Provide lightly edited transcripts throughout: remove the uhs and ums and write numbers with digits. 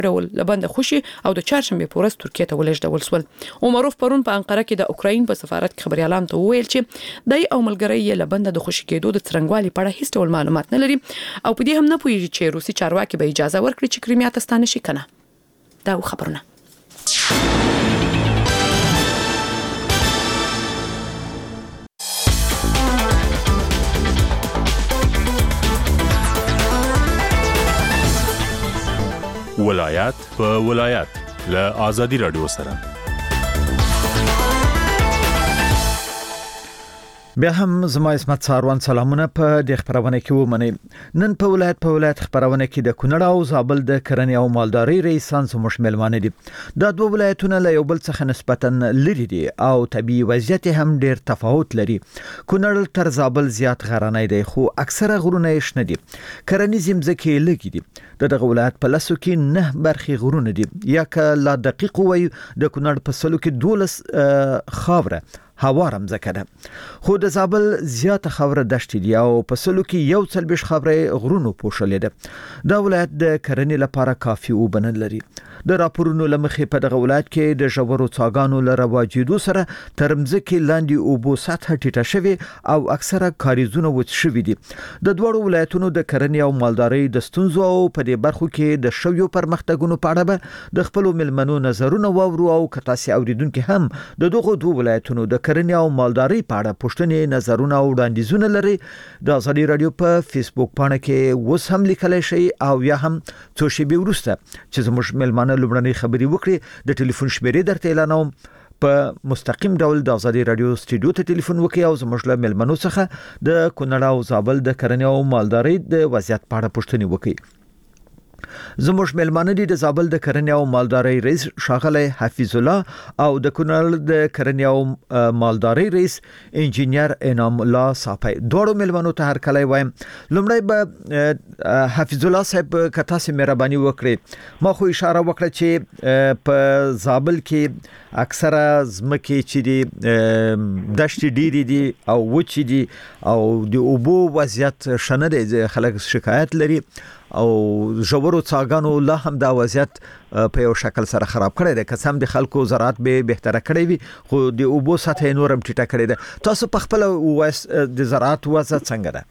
ډول لبند خوشي او د چهارشنبه په ورځ ترکیه ته ولېږدول شول. عمروف پرون په انقره کې د اوکراین په سفارت کې خبريالانو ته وویل چې دای او ملګری یې لبند د خوشي کېدو د څرنګوالي په اړه هیڅ ډول معلومات نه لري او په دې هم نه پوهیږي چې روسي چارواکي به اجازه ورکړي چې کریمیا ته ستانه شي کنه. دا خبرونه ولایت په ولایت له آزادي رادیو سره. بیا هم زما اسمت ساروان سلامونه په د خبرونه کې ومني. نن په ولایت خبرونه کې د کونړ او زابل د کرنې او مالدارۍ رئیسان سموش ملمانه دي. دا دوه ولایتونه له یو بل څخه نسبتا لري دي او طبيعي وضعیت هم ډیر تفاوت لري. کونړ تر زابل زیات غرنۍ دی خو اکثره غرونه یې شنه دي. کرنیز ځمکې لږ دي. دغه ولایت په لاسو کې 9 برخې غرونه دي. یا که لا دقیق وي د کونړ په سلو کې 12 خاوره هوارم زکه خو د زابل زیات خاوره دشت دي او په سلو کې یو څلبش خاوره غرونو پوښلې ده. دا ولایت د کرنې لپاره کافي وبنل لري. د راپورونو لمخې په دغه ولایت کې د ژورو څاګانو لرواجیدو سره ترمځکه لاندې اوبو سطح ټیټه شوی او اکثره کاریزونه وچ شوی دي. د دوړو ولایتونو د کرنې او مالدارۍ د ستونزو او په دې برخو کې د شویو پرمختګونو په اړه د خپل ملمنو نظرونه وورو او کتاسي اوریدونکو هم د دغه دوه ولایتونو د کرنې او مالدارۍ په اړه پوښتنې نظرونه او وړاندیزونه لري. د آزادي رادیو په فیسبوک پاڼه کې اوس هم لیکلی شي او یا هم څو شېبې وروسته چې زموږ ملمانه لومړنۍ خبري وکړي د ټلیفون شمیرې درته اعلانوم. په مستقیم ډول د آزادي رادیو سټډیو ته ټلیفون وکړئ او زموږ له ملمنو څخه د کونړ او زابل د کرنې او مالدارۍ د وضعیت په اړه پوښتنې وکړي. زموږ ملمانه دي د زابل د کرنې او مالدارۍ رئیس ښاغلی حفیظ الله او د کونړ د کرنې او مالدارۍ رئیس انجینیر انعام الله صافی. دوړو ملمنو ته هر کله وایم. لومړی به حفیظ الله صاحب کتا سي مهرباني وکړي. ما خو اشاره وکړه چې په زابل کې اکثره زمکه چې دي دشت ډیری دي او وچ دي او د اوبو وضعیت شنه دي. خلک شکایت لري او ژورو څاګانو لا هم دا وضعیت په یو شکل سره خراب کړی دی. قسم د خلکو زراعت به بهتره کړی وي خو د اوبو سطح نورم ټیټه کړی دی. تاسو په خپل د زراعت وضعیت څنګه ده؟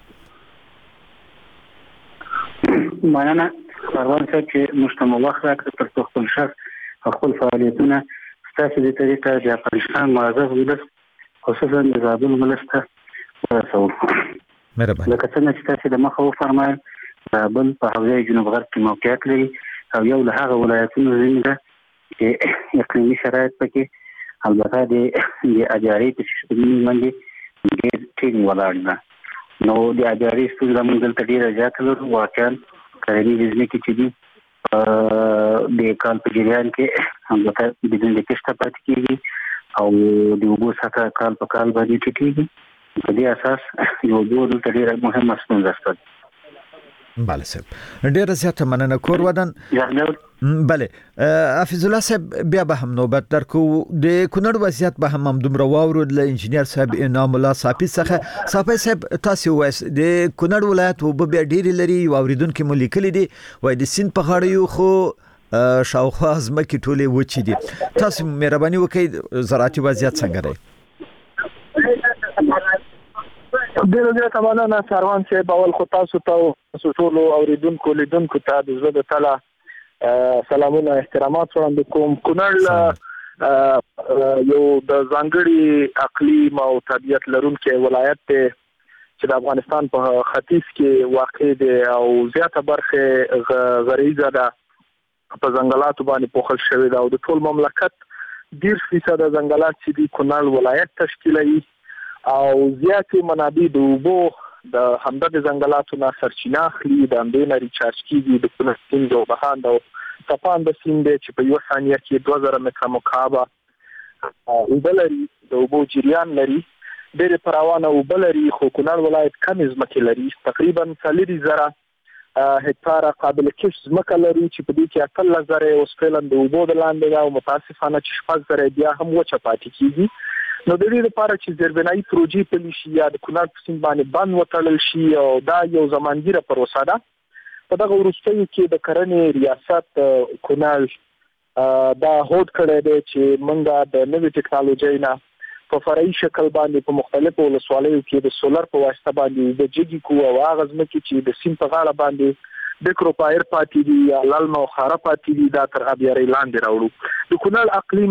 مننه پروان صاحب چې مشتمل وخت راکړ تر څو خپل شخص خپل فعالیتونه ستاسو د طریقه د افغانستان معزز ولس خصوصا د زابل ولس ته ورسو. مهرباني. لکه څنګه چې تاسو د مخه وفرمایل زابل په حوزه جنوب غرب کې موقعیت لري او یو له هغه ولایتونو څخه چې اقلیمي شرایط پکې البته د اجاري په سیستم باندې ډېر ټینګ ولاړ ده. نو د اجاري ستونزه موږ دلته ډېره زیاته لرو. واقعا کرنیز ځمکې چې دي د کال په جریان کې البته بدون د کښت پاتې کېږي او د اوبو سطح کال په کال باندې ټیټېږي. په دې اساس یو دلته ډېره مهمه ستونزه شته. بله صاحب ډیره زیاته مننه. کور ودان بله حفیظ الله صاحب بیا به هم نوبت درکو. د کونړ وضعیت به هم دومره واورو د انجینیر صاحب انعام الله صافی څخه. صافی صاحب تاسو وایي د کونړ ولایت وب بیا ډیر لري اوریدونکو مو لیکلي دي وای د سین په غاړه یو خو شاوخوا ځمکې ټولې وچې دي. تاسو مهرباني وکړئ زراعتي وضعیت څنګه دی؟ ډېر مننه ساروان صاحب. اول خو تاسو ته ټولو اوریدونکو لیدونکو ته د زړه تله سلامونه احترامات وړاندې کوم. کونړ یو د ځانګړي اقلیم او طبیعت لرونکي ولایت دی چې د افغانستان په ختیځ کې واقع دی او زیاته برخه غریزه ده په ځنګلاتو باندې پوښل شوی ده او د ټول مملکت 10% ځنګلات چې د کونړ ولایت تشکیلوي او زیاتې منابع د اوبو د همدغه ځنګلاتو نه سرچینه اخلي. د همدې نه ریچارج کیږي. د کونړ سیند او بهاند او تپاند سیند چې په یو ثانیه کې 2000 متره مکعب اوبه لري. د اوبو جریان لري. ډېر پراوانه اوبه لري خو کونړ ولایت کم ځمکې لري. تقریبا 40,000 هکتاره قابل کښت ځمکه لري چې په دې کې 18,000 اوس فعلا د اوبو د لاندې ده او متاسفانه چې 6,000 بیا هم وچه پاتې کیږي. نو د دې لپاره چې زیربنایي پروژې پلي شي یا د کونړ په سیند باندې بند وتړل شي او دا یو زمانګیره پروسه ده په دغه وروستیو کې د کرنې ریاست کونړ دا هوډ کړی دی چې موږ د نوې ټکنالوژي نه په فرعي شکل باندې په مختلفو ولسوالیو کې د سولر په واسطه باندې د جګی کو او هغه ځمکې چې د سیم په غاړه باندې د کروپایر پاتې دي یا لالما او خاره پاتې دي دا تر ابياري لاندې راوړو. د کونړ اقلیم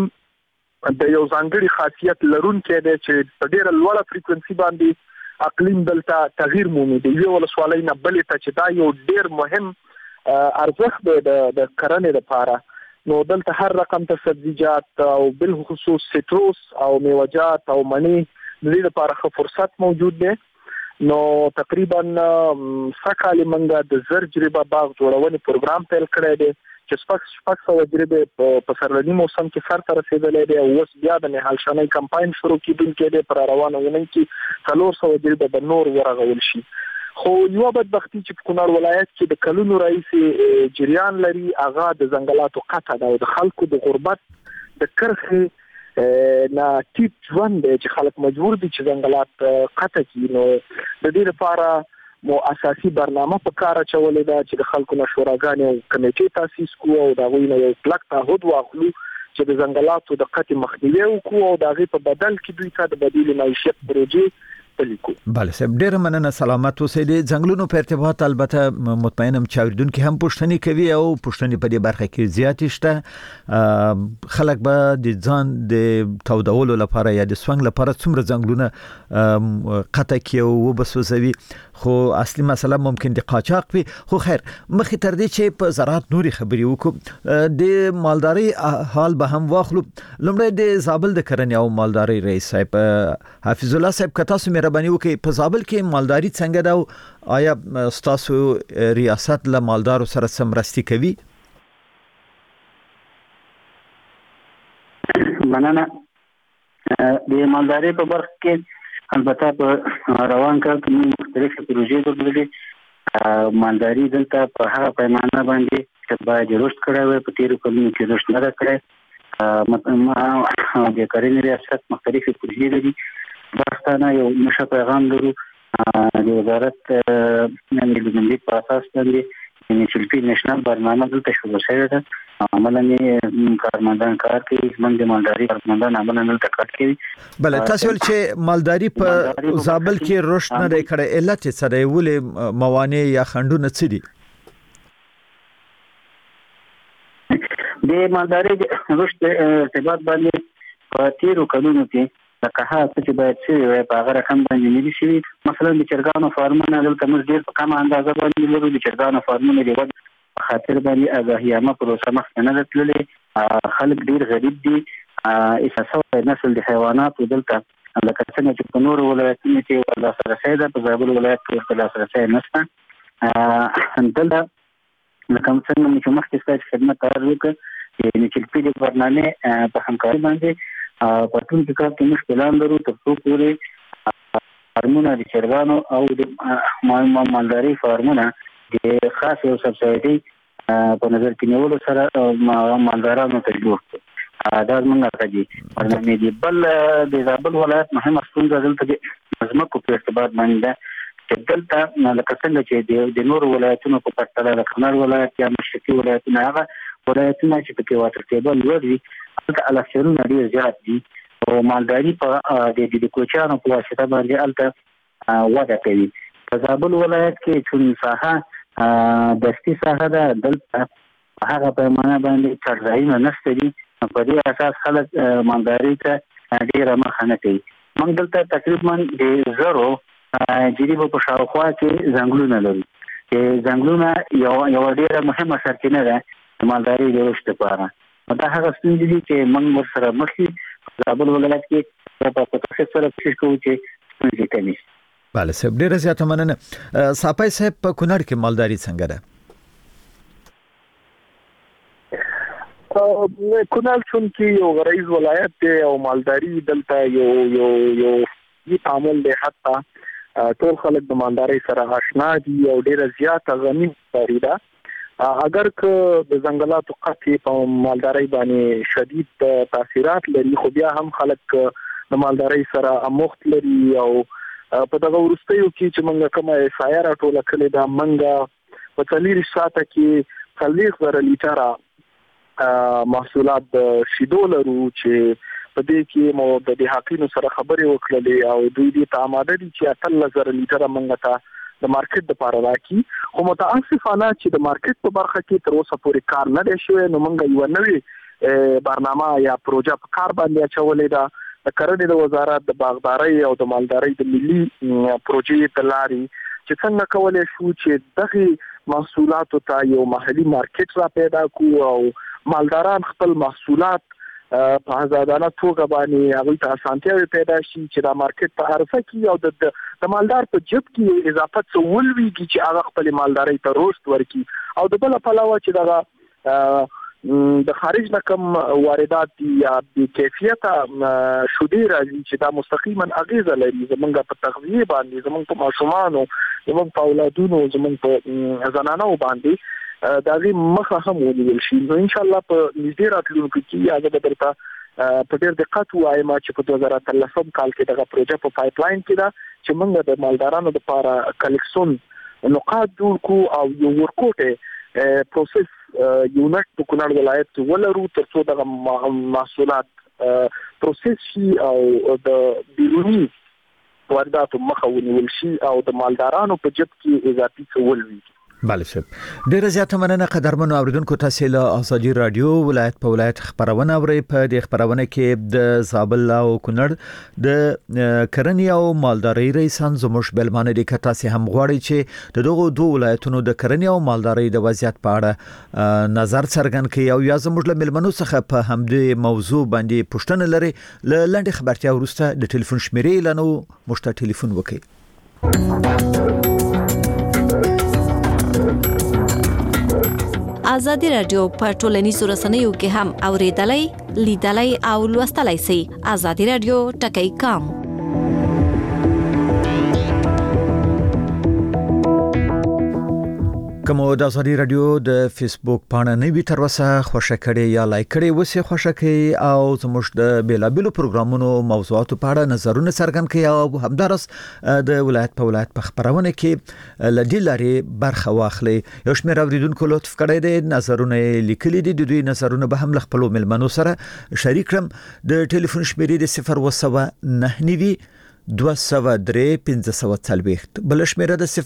د یو ځانګړي خاصیت لرونکی دی چې په ډېره لوړه فریکوئنسي باندې اقلیم دلته تغییر مومي. د یو ولسوالۍ نه بلې ته چې دا یو ډېر مهم ارزښت دی د کرنې لپاره. نو دلته هر رقم ته سبزیجات او بالخصوص سیتروس او میوه‌جات او مڼې د دې لپاره ښه فرصت موجود دی. نو تقریبا سکهال منګه د زرجربه باغ جوړونې پروګرام پیل کړی دی چې شپږ سوه جربې په سرلني موسم کې سر ته رسېدلی دی او اوس بیا د نهال شنۍ کمپاین شروع کېدونکی دی. پر روانه اونۍ کې 400 جربې به نور ورغول شي. خو یو بدبختی چې په کونړ ولایت کې د کلونو رئیس جریان لري هغه د ځنګلاتو قطع ده او د خلکو د غربت د کرخې نه ټیټ ژوند دی چې خلک مجبور دي چې ځنګلات قطع کړي. نو د دې لپاره مو اساسي برنامه په کار اچولې ده چې د خلکو نه شوراګانې او کمیټې تاسیس کوو او د هغوی نه یو کلک تعهد واخلو چې د ځنګلاتو د قطع مخنیوی وکړو او د هغې په بدل کې دوی ته د بدیل معیشت پروژې بله صاحب ډیره مننه سلامت اوسئ. د ځنګلونو په ارتباط البته مطمئنم چې اوریدونکو هم پوښتنې کوي او پوښتنې په دې برخه کې زیاتې شته. خلک به د ځان د تودولو لپاره یا د سونګ لپاره څومره ځنګلونه قطع کوي او وبسوځوي خو اصلي مسله ممکن د قاچاق وي. خو خیر مخې تر دې چې په زراعت نوري خبرې وکړو د مالداري حال به هم واخلو. لومړی د زابل د کرنې او مالداري رئیس صاحب حفیظ الله صاحب که تاسو مهرباني وکړئ په زابل کې مالداري څنګه ده او آیا ستاسو ریاست له مالدارو سره سمرستي کوي؟ مننه. د مالداري په برخه کې البته په روان کال کې مختلفې پروژې درلودې. مالداري دلته په هغه پیمانه باندې چې باید رشد کړی وي په تیرو کلونو کې رشد نه ده کړی. د کرنې ریاست مختلفې پروژې لري. پښتانه یو نشه پیغام لرو د وزارت ملي په اساس باندې NHLP نېشنل برنامه دلته شروع شوې ده. عملاً کارمندان کار کوي زموږ د مالداري کارمندان عملاً دلته کار کوي. بله تاسو ول چې مالداري په زابل کې رشد نه دی کړی علت څه دی ولې موانع یا خنډونه څه دي؟ د مالداري رشد ارتباط باندې په تیرو کلونو کې لکه هغه چې باید شوی وي په هغه رقم باندې نه دي شوي. مثلا د چرګانو فارمونه دلته موږ ډېر په کمه اندازه باندې لرو. د چرګانو فارمونه د وضع په خاطر باندې اغاهیامه پروسه مخکې نه ده تللې. خلک ډېر غریب دي. اساسي نسل د حیواناتو دلته لکه څنګه چې په نورو ولایتونو کې لاسرسی ده په زابل ولایت کې لاسرسی نشته. دلته لکه څنګه چې مخکې ستاسو خدمت عرض وکړ چې NHLP د برنامې په همکاري باندې په ټول کې کار کې مشکلات لرو تر څو پورې فارمونه د چرګانو او د مالداري فارمونه د خاص یو سبسایډي په نظر کې نیولو سره مالدارانو ته جوړ کړو. دا زموږ راځي برنامه دی. بل د زابل ولایت مهمه ستونزه دلته د ځمکو په ارتباط باندې ده چې دلته لکه څنګه چې د نورو ولایتونو په پرتله د کونړ ولایت یا مشرقي ولایتونه هغه ولایتونه چې پکې واتر ټیبل لوړ وي هلته الکشرونه ډېر زیات دي او مالداري د کوچیانو په واسطه باندې هلته وده کوي. په زابل ولایت کې چون ساحه دستي ساحه ده دلته هغه پیمانه باندې چړځایونه نشته دي. په دې اساس خلک مالداري ته ډېره مخه نه کوي. موږ دلته تقریبا د 0 جریبو په شاوخوا کې ځنګلونه لرو. ځنګلونه یو ډېره مهمه سرچینه ده د مالداري د رشد لپاره. دا هغه ستونزې دي چې موږ ورسره مخ یو. زابل ولایت کې په تخصص سره کوشش کوو چې ستونزې کمې شي. بله صاحب ډېره زیاته مننه. صافی صاحب په کونړ کې مالداري څنګه ده؟ کونړ چون کې یو غریز ولایت دی او مالداري دلته یو تعامل دی. حتی ټول خلک د مالداري سره آشنا دي او ډېره زیاته غني مالداري ده. اگر که د ځنګلاتو قطع په مالداري باندې شدید تاثیرات لري خو بیا هم خلک د مالداري سره اموخت لري او په دغه وروستیو کې چې موږ کومه احصایه راټوله کړې ده موږ په 4 ساعته کې 40,000 لیټره محصولات د شیدو لرو چې په دې کې مو د حقینو سره خبرې وکړلې او دوی دې ته آماده دي چې 13,000 لیټره منګه ته د مارکیټ لپاره راکې. خو متاسفانه چې د مارکیټ په برخه کې تر اوسه پورې کار نه دی شوی، نو موږ یو نوې برنامه یا پروژه په کار باندې اچولې ده. د کرنې د وزارت د باغدارۍ او د مالدارۍ د ملي پروژې د لارې چې څنګه کولای شو چې دغه محصولاتو ته یو محلي مارکیټ را پیدا کړو او مالداران خپل محصولات په آزادانه توګه باندې هغه ته اسانتیاوې پیدا شي چې دا مارکیټ په عرصه کې او د مالدار په جب کې اضافه څه ولويږي چې هغه خپل مالدارۍ ته رشد ورکړي او د بل علاوه چې دا د خارج نه کوم واردات دي یا د کیفیت شودې راځي چې دا مستقیما اغیزه لري زمونږ په تغذیه باندې، زمونږ په ماشومانو، زمونږ په اولادونو، زمونږ په زنانو باندې دا غي مخه هم ونیول شي. نو ان شاء الله په نږدې راتلونکي کې هغه د درته په ډېر دقت وایم چې په 2013 کال کې دغه پروژه په پایپ لاین کې ده چې موږ د مالدارانو لپاره کلیکسون نقاط جوړ کو او یو ورکوټه پروسس یونټ په کونړ ولایت کې ولرو ترڅو دغه محصولات پروسس شي او د بیرونی وارداتو مخه ونیول شي او د مالدارانو په جب کې اضافي څه ولوي. بله صاحب، ډیره زیاته مننه قدرمنو اوریدونکو. تاسو له ازادي رادیو ولایت په ولایت خبرونه اورئ. په دې خبرونه کې د زابل او کونړ د کرنې او مالدارۍ رئیسان زموږ بلمانه دي. که تاسو هم غواړئ چې د دغه دوه ولایتونو د کرنې او مالدارۍ د وضعیت په اړه نظر څرګند کړئ او یا زموږ له ملمنو څخه په همدې موضوع باندې پوښتنه لري، له لنډې خبرتیا وروسته د ټلیفون شمیرې اعلانو، موږ ته ټلیفون وکړئ. آزادی رادیو په ټولنیزو رسنیو کې هم اوریدلای، لیدلای او لوستلای شئ. آزادی رادیو ټکی کام. کوم د ازادي رادیو د فیسبوک پاڼه نه وي تر اوسه خوښه کړئ یا لایک کړئ، وسه خوښه کړئ او زموږ د بیلابلو پروګرامونو موضوعاتو په اړه نظرونه څرګند کړئ او همدارس د ولایت په ولایت په خبرونه کې لدی لري برخه واخلئ. یو شمېر اوریدونکو لطف کړئ د نظرونه لیکلي دي، د دوی نظرونه به هم خپل ملمنو سره شریک کړم. د ټلیفون شمیرې د 019 203-540 بل شمیره د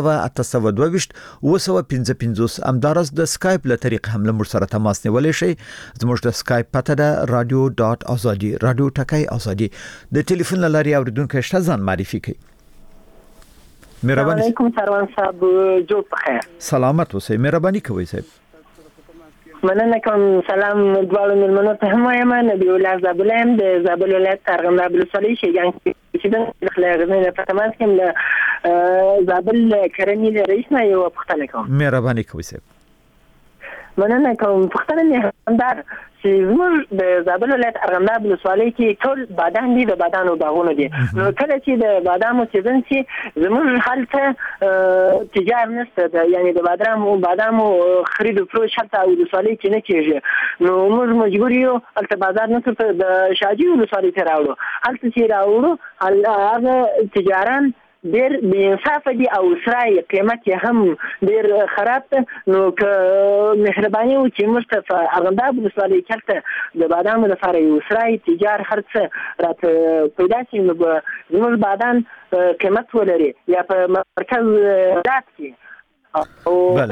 01822 امدارس د سکایپ له طریق هم له سره تماس نیولای شي. زموږ د سکایپ پته ده radio.azadi radio ټکی ازادي. د ټلیفون لاري اوریدونکو شته ځان معرفي کړئ. مهرباني. علیکم سروان صاحب، جو بخیر. سلامت اوسئ، مهرباني کوئ صاحب. مننه کوم. سلام دوالو ملمنو ته هم وایم. نبی الله زابلم د زابل ولایت ارغنداب ولسوالۍ شیګان چې د خلګنې په تماس کې زابل کرنې رئیس نه یو پختنه کوم. مهرباني کوئ صاحب. مننه کوم. پختنه نه همدار چې زموږ د زابل ولایت ارغنداب ولسوالۍ کې ټول بادام دي، د بادامو باغونه دي. نو کله چې د بادامو سیزن شي زموږ حالت تجارت نشته، یعنی د بادامو خرید او فروش حتی ولسوالۍ کې نه کیږي. نو موږ مجبور یو البته بازار نه ته د شاجي ولسوالۍ ته راوړو. البته چې راوړو هغه تجاران ډېر بې انصافه دي او سرای قیمت یې هم ډېر خراب ده. نو که مهرباني وکړي موږ ته په ارغنداب ولسوالۍ کې د بادامو لپاره یو سرای تجار هر څه راته پیدا شي، نو به زموږ بادام قیمت ولري یا په مرکز دات کې. بله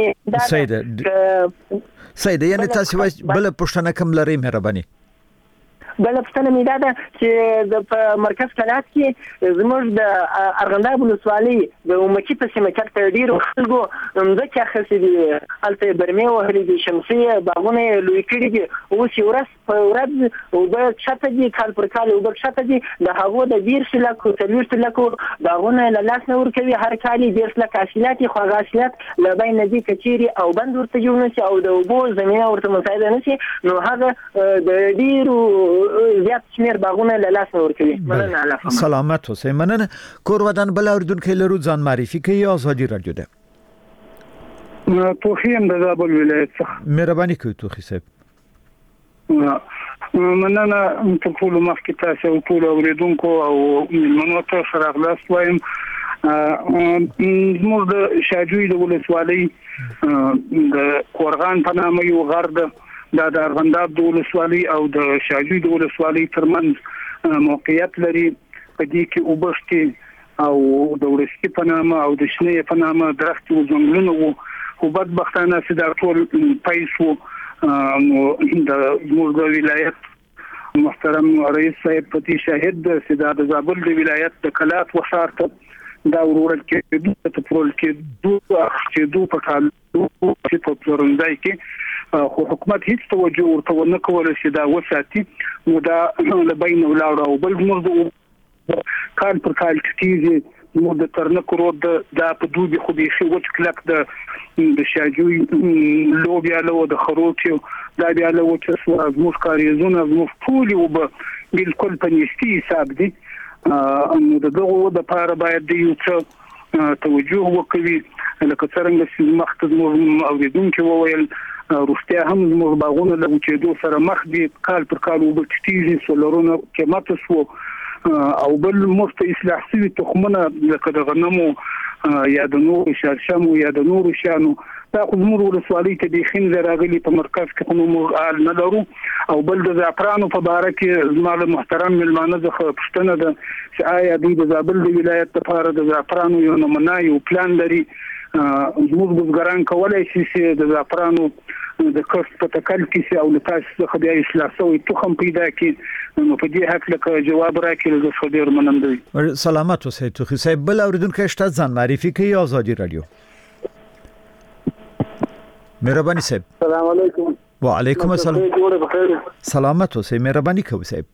سیده یعنی تاسو بل پوښتنه کوم لرئ؟ مهرباني. بل پښتنه مې دا ده چې د مرکز کلات کې زموږ د ارغنداب ولسوالۍ د امکی په سیمه کې ډېر خلکو ځکه اخیستي دي، هلته برمې وهلې دي، شمسي باغونه لوی کړي دي. اوس یو ورځ په ورځ اوبه شته دي، کال پر کال اوبه شته دي. د هغو د 20 لکو 30 لکو باغونه له لاس نه ورکوي. هر کال 20 لک حاصلات خو حاصلات له بین دي کچيري او بند ورته جوړ نشي او د اوبو زمينه ورته مساعده نشي. نو هغه د ډیرو زیات شمیر باغونه له لاس ورکوي. مننه علاوه سلامت اوسئ. مننه. کور ودان بل اوریدونکو لرو ځان معرفي کوي. ازادي رادیو ده. توخیم د زابل ولایت څخه. مهرباني کوئ توخی صاحب. مننه ټول مخکې تاسو ټول اوریدونکو او ملمنو ته سره خلاص وایم. زموږ د شاجوی د ولسوالۍ د کورغان په نامه یو غر د ارغنداب د ولسوالۍ او د شاجوی د ولسوالۍ ترمنځ موقعیت لري. په دې کې وبښتي او د ورستی په نامه او د شنې په نامه درخت او ځنګلونه وو. خو بدبختانه چې دا ټول پیسو نو د زموږ د ولایت محترم رئیس صاحب پتی شاهد چې د زابل د ولایت د کلات وشار ته دا ورور کې د پرول کې دوه په کال چې په پلورنځای کې خو حکومت هیڅ توجه ورته ونه کوله چې دا وساتي. نو دا له بین ولاړ او بل موږ کال پر کال کیږي. نو د ترنک رود دا په دوبي خو به شي وڅ کلک د شاجوی لوبیا له د خروچو دا بیا له وڅ زموږ کاریزونه زموږ ټول او بالکل په نشتی حساب دي. نو دغه د لپاره باید د یو څه توجه وکړي لکه څنګه چې مخکې موږ اوریدونکو وویل روستیا هم زموږ باغونه له وچېدو سره مخ دي. کال پر کال وبټیږي سولرونه قیمت شو او بل مفت اصلاح شوی تخمونه لکه د غنمو یا د نور شرشمو یا د نور شانو دا خو زموږ ولسوالۍ ته د خین راغلي په مرکز کې خو موږ نه لرو. او بل د زعفرانو په باره کې زموږ محترم ملمانه ځخه پښتنه ده چې آیا دوی د زابل د ولایت لپاره د زعفرانو یو نمونه یو پلان لري. زموږ ګزګران کولای شي چې د زعفرانو د کښت په تکل کې او له تاسو څخه بیا اصلاح شوی تخم پیدا کړي. نو په دې حق لکه جواب راکړي د خبر مننده. سلامات اوسئ توخی صاحب. بل اوریدونکو شته ځان معرفي کوي آزادی رادیو. مهرباني صاحب. السلام علیکم. وعلیکم السلام. سلامات اوسئ. مهرباني کوي صاحب.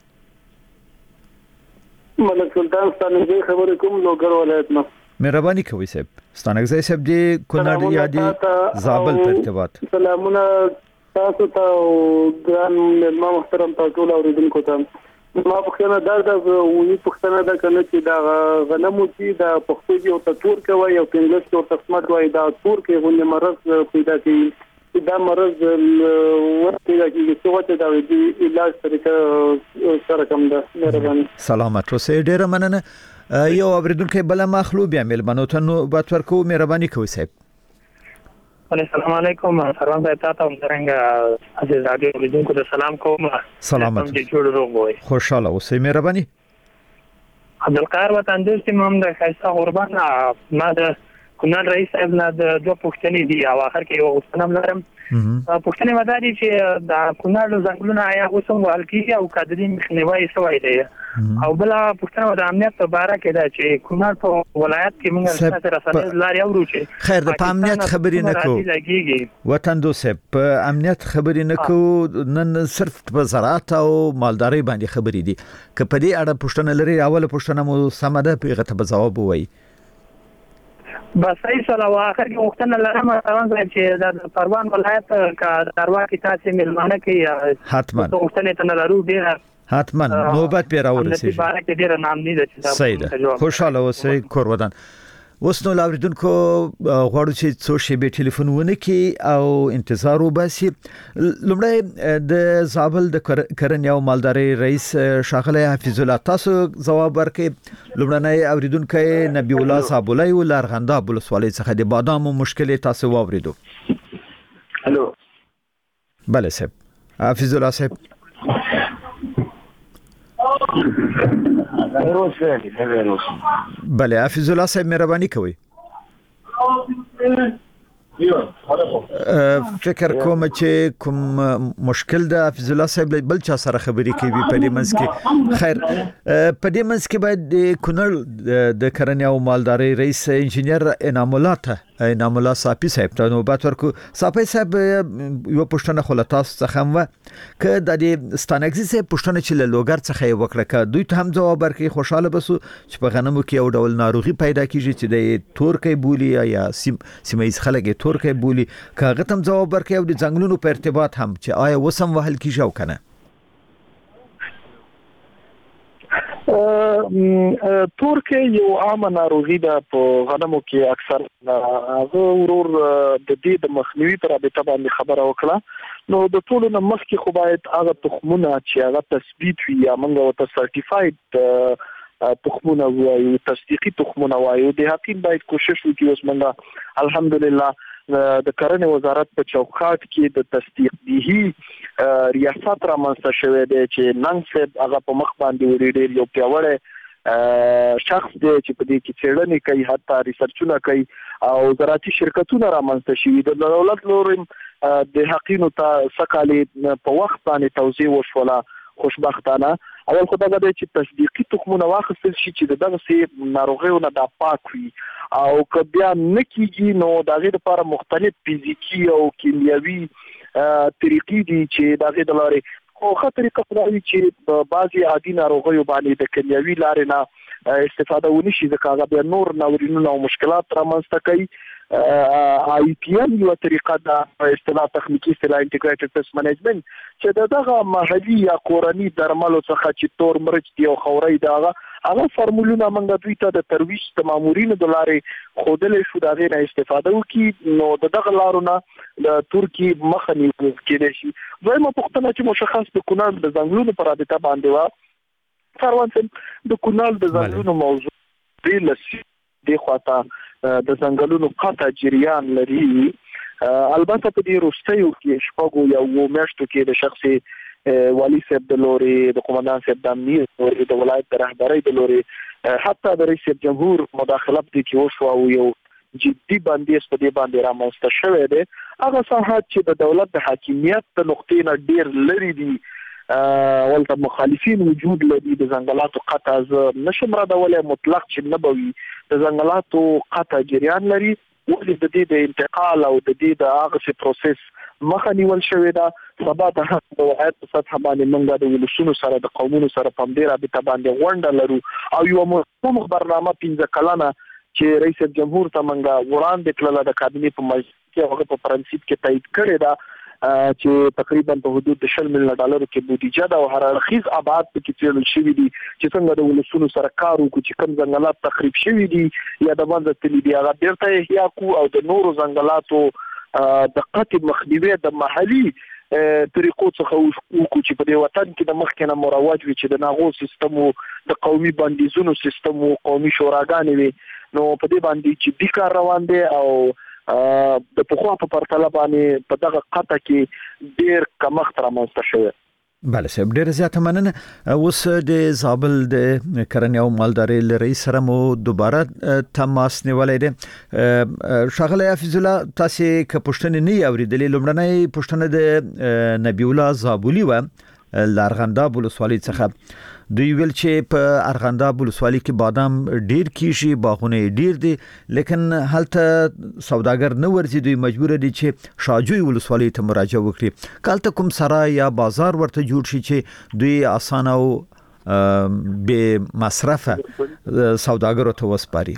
ملک سلطان ستانګي خبرې کوم لوګر ولایت نه. مهرباني کوي صاحب. ستانګي صاحب دی کونړ یا دی زابل په ارتباط. سلامونه تاسو ته او ګران مېلمه محترم تاسو له اوریدونکو ته. ما پښتنه دا وی پښتنه دا کنه چې دا غنمو چې دا پښتو یو تور کوي او انګلیسي او تسمات وای دا تور کې غوډه مرض پیدا کوي. دا مرض ورته دا چې څه دا وی علاج طریقه سره کوم ده. مهرباني. سلامات اوسئ. ډیره مننه. یو اوریدونکو بل مخلوب یا ملمنو ته نو بات ورکو. مهرباني کوي صاحب. السلام علیکم. سلام زه تاسو هم څنګه عزیز رادیو اوریدونکو ته سلام کوم. سلامات. خوشاله اوسئ. مهرباني. عبدالقاهر وطن دوست مم د خیسته قربان ما د کونړ رئیس ابن د دوه پښتنې دی او اخر کې یو غوښتنه لرم. پښتنې مداري چې د کونړ ځنګلونه آیا اوسم والکی او قدرې مخنیوي شوی دی او بل پښتنه د امنیت په اړه کې دا چې کونړ په ولایت کې موږ سره سره لاري اورو چې خیر د امنیت خبرې نه کو وطن دوست په امنیت خبرې نه کو نن صرف په زراعت او مالداري باندې خبرې دي. که په دې اړه پښتنه لري اوله پښتنه مو سمده پیغه ته جواب وایي. بس ای سلام اخر کې وختونه لرم څنګه چې د پروان ولایت کا دروا کې تاسو ملمانه کې حتما وختونه ته لرو ډیر حتما نوبت به راورسي. صحیح ده. خوشاله اوسئ کور ودان. اوس نو لاوریدونکو غواړو چې څو شی به ټلیفون ونه کی او انتظار وباسي. لومړی د زابل د کرنې او مالداري رئیس شاغله حفیظ الله تاسو جواب ورکړي. لومړنی اوریدونکو نبی الله صابولای او لارغنداب ولسوالۍ څخه د بادامو مشکل تاسو واوریدو. الو. بله صاحب. حفیظ الله صاحب. بله حفیظ الله صاحب مهرباني کوي. فکر کوم چې کوم مشکل د حفیظ الله صاحب بل چا سره خبرې کوي په دې منځ کې. خیر په دې منځ کې باید د کونړ د کرنې او مالداري رئیس انجینر انعام الله صافي صاحب ته نوبت ورکو. صافي صاحب یو پښتنه خلطاس څخه و ک د ستانګزي صاحب پښتنه چې له لوګر څخه وکړه ک دوی ته هم جواب ورکړي. خوشاله بسو چې په غنمو کې یو ډول ناروغي پیدا کیږي چې د تورکې بولی یا سیمایز خلک تورکې بولی کاغه تم جواب ورکړي او د ځنګلونو په ارتباط هم چې آیا وسم وهل کیږي او کنه. تورکې یو عام ناروغي ده په غنمو کې اکثر هغه ورور د دې د مخنیوي پر رابطه باندې خبره وکړه. نو د ټولو نه مخکې خو باید هغه تخمونه چې هغه تثبیت وي یا موږ ورته سرټیفاید تخمونه وایو تصدیقي تخمونه وایو د حقین باید کوشش وکړي اوس موږ الحمدلله د کرنې وزارت په چوکاټ کې د تصدیقي ریاست را منځته شوی دی چې نن څه هغه په مخ باندې وړي ډیر یو پیاوړی شخص دی چې په دې کې څېړنې کوي حتی ریسرچونه کوي او زراعتي شرکتونه را منځته شوي د دولت لوري د حقینو ته سکالي په وخت باندې توزیع وشوله خوشبختانه اول خدای دا چې تصدیقي تخمونه واخیستل شي چې دغه سي ناروغیو نه د پاک وي او که بیا نه کیږي نو د هغې لپاره مختلف فزیکي او کیمیاوي طریقې دي چې د هغې د لارې خو ښه طریقه خو دا وي چې په بعضې عادي ناروغیو باندې د کیمیاوي لارې نه استفاده ونی شي ځکه هغه بیا نور ناورینونه او مشکلات رامنځته کوي IPM یو طریقه د اصطلاح تخنیکی اصطلاح انټیګریټډ پیست منیجمنت چې دغه محلي یا کورني درملو څخه چې تور مرچ دی او خوري هغه فارمولونه موږ دوی ته د ترویج د مامورینو د لارې خودلې شو دا غیر استفاده وکړي نو دغه لارونه د ترکی مخه نیول کېدای شي زموږ پښتنه چې مشخص د کونړ د ځنګلونو پر رابطه باندې وا فاروان د کونړ د ځنګلونو موضوع دی لسی د خواته د ځنګلونو قطع جریان لري البته په دې وروستیو کې شپږو یا اووه میاشتو کې د شخصي والي صاحب د لوري د قومندان صاحب د امنیت او د ولایت د رهبرۍ د لوري حتی د رئیس جمهور مداخله په کې وشو او یو جدي بندیز په دې باندې رامنځته شوی دی هغه ساحات چې د دولت د حاکمیت د نقطې نه ډیر لري دي ولته مخالفین وجود لري د ځنګلاتو قطع نشم ردولای مطلق چې نه بوي د ځنګلاتو قطع جریان لري ولې د دې د انتقال او د دې د هغه پروسس مخه نیول شوې ده سبا د حق د ولایت په سطح باندې موږ د ولسونو سره د قومونو سره په دې رابطه باندې غونډه لرو او یو مهم برنامه 15 کلنه چې رئیس جمهور ته موږ وړاندې کړل د کابینې په مجلس کې هغه په پرنسيپ کې تایید کړی دا چې تقریبا په حدود د $100 ملیون کې بودیجه دا او هر اړخیز آباد په کې څیړل شوی دي چې څنګه د ولسونو سره کار وکړي چې کوم ځنګلات تخریب شوی دي یا د باندې تللی دی هغه بیرته احیا کو او د نورو ځنګلاتو د قطع مخنیوي د محلي طریقو څخه وکړو چې په دې وطن کې د مخکنه مروج وي چې د ناغو سیستم او د قومي بندیزونو سیستم او قومي شوراګانې وي نو په دې باندې چې د کار روان دي او د پخوا په پرتله باندې په دغه قطع کې ډیر کمښت رامنځته شوی بله صاحب ډیر زیاته مننه اوس د زابل د کرنې او مالدارۍ رئیس سره مو دوباره تماس نیولای دی ښاغلی حفیظ الله تاسو که پوښتنه نه اوریدلې لومړنۍ پوښتنه د نبی الله زابلی و لارغنداب ولسوالۍ څخه دوی ویل چې په ارغنداب ولسوالۍ کې بادام ډیر کیږي باغونه ډیر دي لیکن هلته سوداګر نه ورځي دوی مجبور دي چې شاجوی ولسوالۍ ته مراجعه وکړي کالته کوم سرای یا بازار ورته جوړ شي چې دوی اسانه او به مصرفه سوداګرو ته وسپاري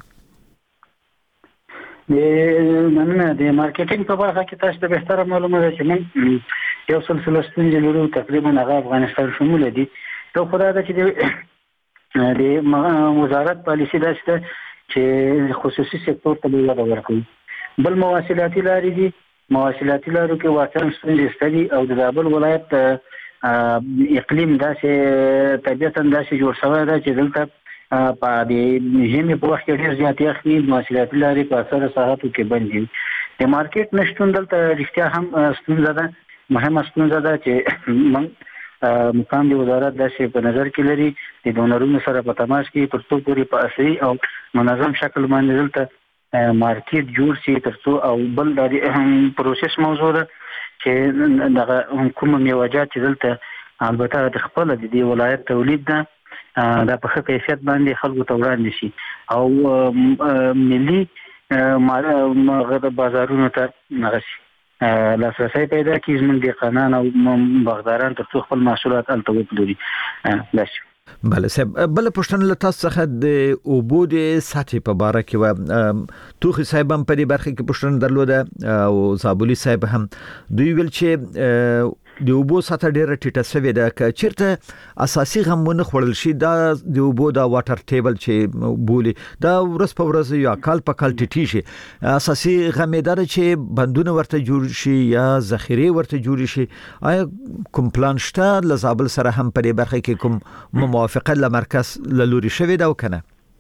مننه د مارکیټینګ په برخه کې تاسو ته بهتره معلومه ده چې من یو سلسله ستونزې لرو تقریبا هغه افغانستان شمول دي ته خدای دا چې د وزارت پالیسی داسې ده چې خصوصي سکتور ته وده ورکوي بل مواصلاتي لارې دي مواصلاتي لارو کې واقعا ستونزې شته دي او د زابل ولایت اقلیم داسې طبیعتا داسې جوړ شوی ده چې دلته په دې ژمي په وخت کې ډېر زیات یخ وي مواصلاتي لارې په اکثره ساحاتو کې بند دي د مارکیټ نشتون دلته رښتیا هم ستونزه ده مهمه ستونزه ده چې موږ مقام دی وزارت داسې په نظر کې لري د ډونرونو سره په تماس کې تر څو پورې په اصلي او منظم شکل باندې دلته مارکیټ جوړ شي تر څو او بل د پروسس موضوع ده چې دغه کوم میوجات چې دلته البته د خپل د دې ولایت تولید ده دا په ښه کیفیت باندې خلکو ته وړاندې شي او ملي غږ بازارونو ته نغشي لاسرسي پیدا کیږي زموږ د قانون او باغداران تر څو خپل محصولات الته وپلوري بس بله صاحب بل پوښتنه له تاسو څخه د اوبو د سطحې په باره کې و توخي صاحب هم په دې برخه کې پوښتنه درلوده او زابلی صاحب هم دوی ویل چې د اوبو سطح ډیره ټیټه شوې ده که چیرته اساسي غمونه خورل شي دا د اوبو دا واټر ټیبل چې بولی دا ورځ په ورځ یا کال په کال ټیټي شي اساسي غمیدار چې بندونه ورته جوړ شي یا ذخیره ورته جوړ شي آیا کوم پلان شته ل زابل سره هم په دې برخه کې کوم موافقه ل مرکز ل لوري شوی دا وکنه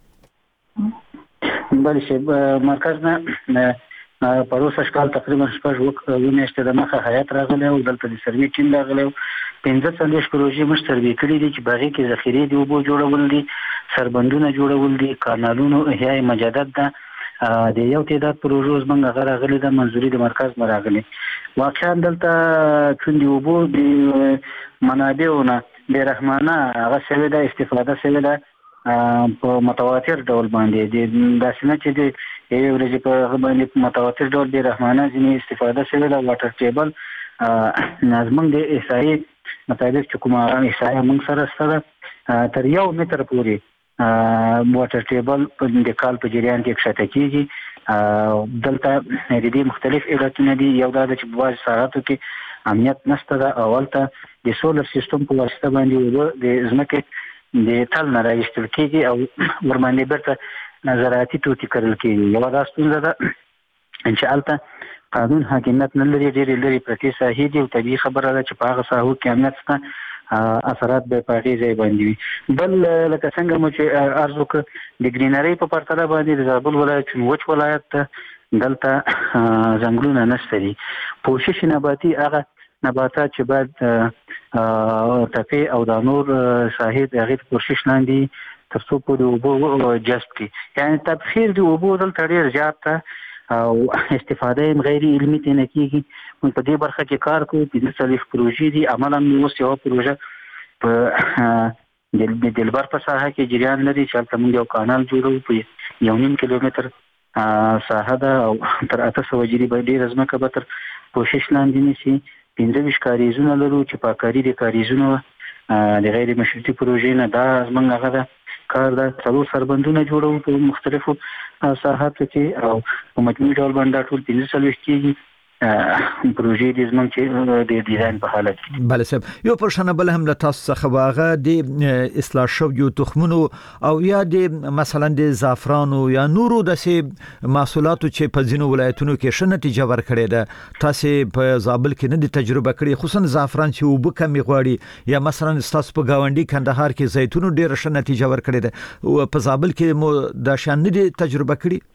بل شي مرکز نه پروسه شکال تقریبا شپږ میاشتې د مخه حیات راغلی او دلته د سروي ټیم راغلی 15 پروژې مش سروي کړي دي چې باغې کې ذخیره دی اوبو جوړول دي سربندونه جوړول دي کانالونو احیاء مجدد ده د یو تعداد پروژو زمنګ راغلي د منځوري د مرکز راغلي واقعا دلته چې اوبو د منابعونه د رحمانه هغه سوي د استفاده سوي ده په متواتر ډول باندې د داسنه چې د یو ورځې په باندې متواتر ډول د رحمانه ځینې استفاده شوی د واټر ټیبل نظم د احصایي مطابق چې کومه احصایه موږ سره ستاسو تر 1 متر پورې واټر ټیبل د کال په جریان کې کښته کیږي دلته د دې مختلف علتونه دي یو دا چې په بعض ساعتو کې امنیت نشته دا اولته د سولر سیستم په واسطه باندې د ځمکې د تل نه راځي کېږي او ورمنې برته نظراتي توتي کړل کېږي یو دا ستونزه ده چې البته قانون حاکمیت نه لري ډېر لري پرتی ساحې دي او طبيعي خبره ده چې په هغه ساحو کې امنیت شته اثرات به پاتې ځای باندې بل لکه څنګه مو چې ارزو ک د گرینری په پرتله باندې د زابل ولایت وچ ولایت دلته ځنګلونه نشته دي پوښښ نباتي هغه نباتات چې بعد تپی او د نور شاهد هغه کوشش لاندې ترڅو په اوبو جذب کی یعنی تبخیر د اوبو دلته ډیر زیات او استفاده غیر علمي نه کیږي موږ په دې برخه کې کار کوو د څلور پروژې دي عملاً نو یو پروژه په د دلبر په ساحه کې جریان لري چې موږ یو کانال جوړو په 1.5 کیلومتر ساحه ده او تر 800 جری باندې رزمکه به تر کوشش لاندې نشي 15 کاریزونه لرو چې پاکاري د کاریزونو د غیر مشروطي پروژې نه دا زمونږ هغه کار ده څلور سربندونه جوړو په مختلفو ساحاتو کې او په مجموعي ډول باندې ټول 15 کېږي پروژې د زمونږ چې د ډیزاین په حالت کې بله صاحب یو پرشنه بل هم له تاسو څخه واغه د اصلاح شویو تخمونو او یا د مثلا د زعفرانو یا نورو د محصولاتو چې په ځینو ولایتونو کې ښه نتیجه ورکړې ده تاسو په زابل کې نه د تجربه کړې خصوصا زعفران چې وب کمی غواړي یا مثلا تاسو په گاونډي کندهار کې زیتونو ډېر ښه نتیجه ورکړې ده او په زابل کې مو د شان نه تجربه کړې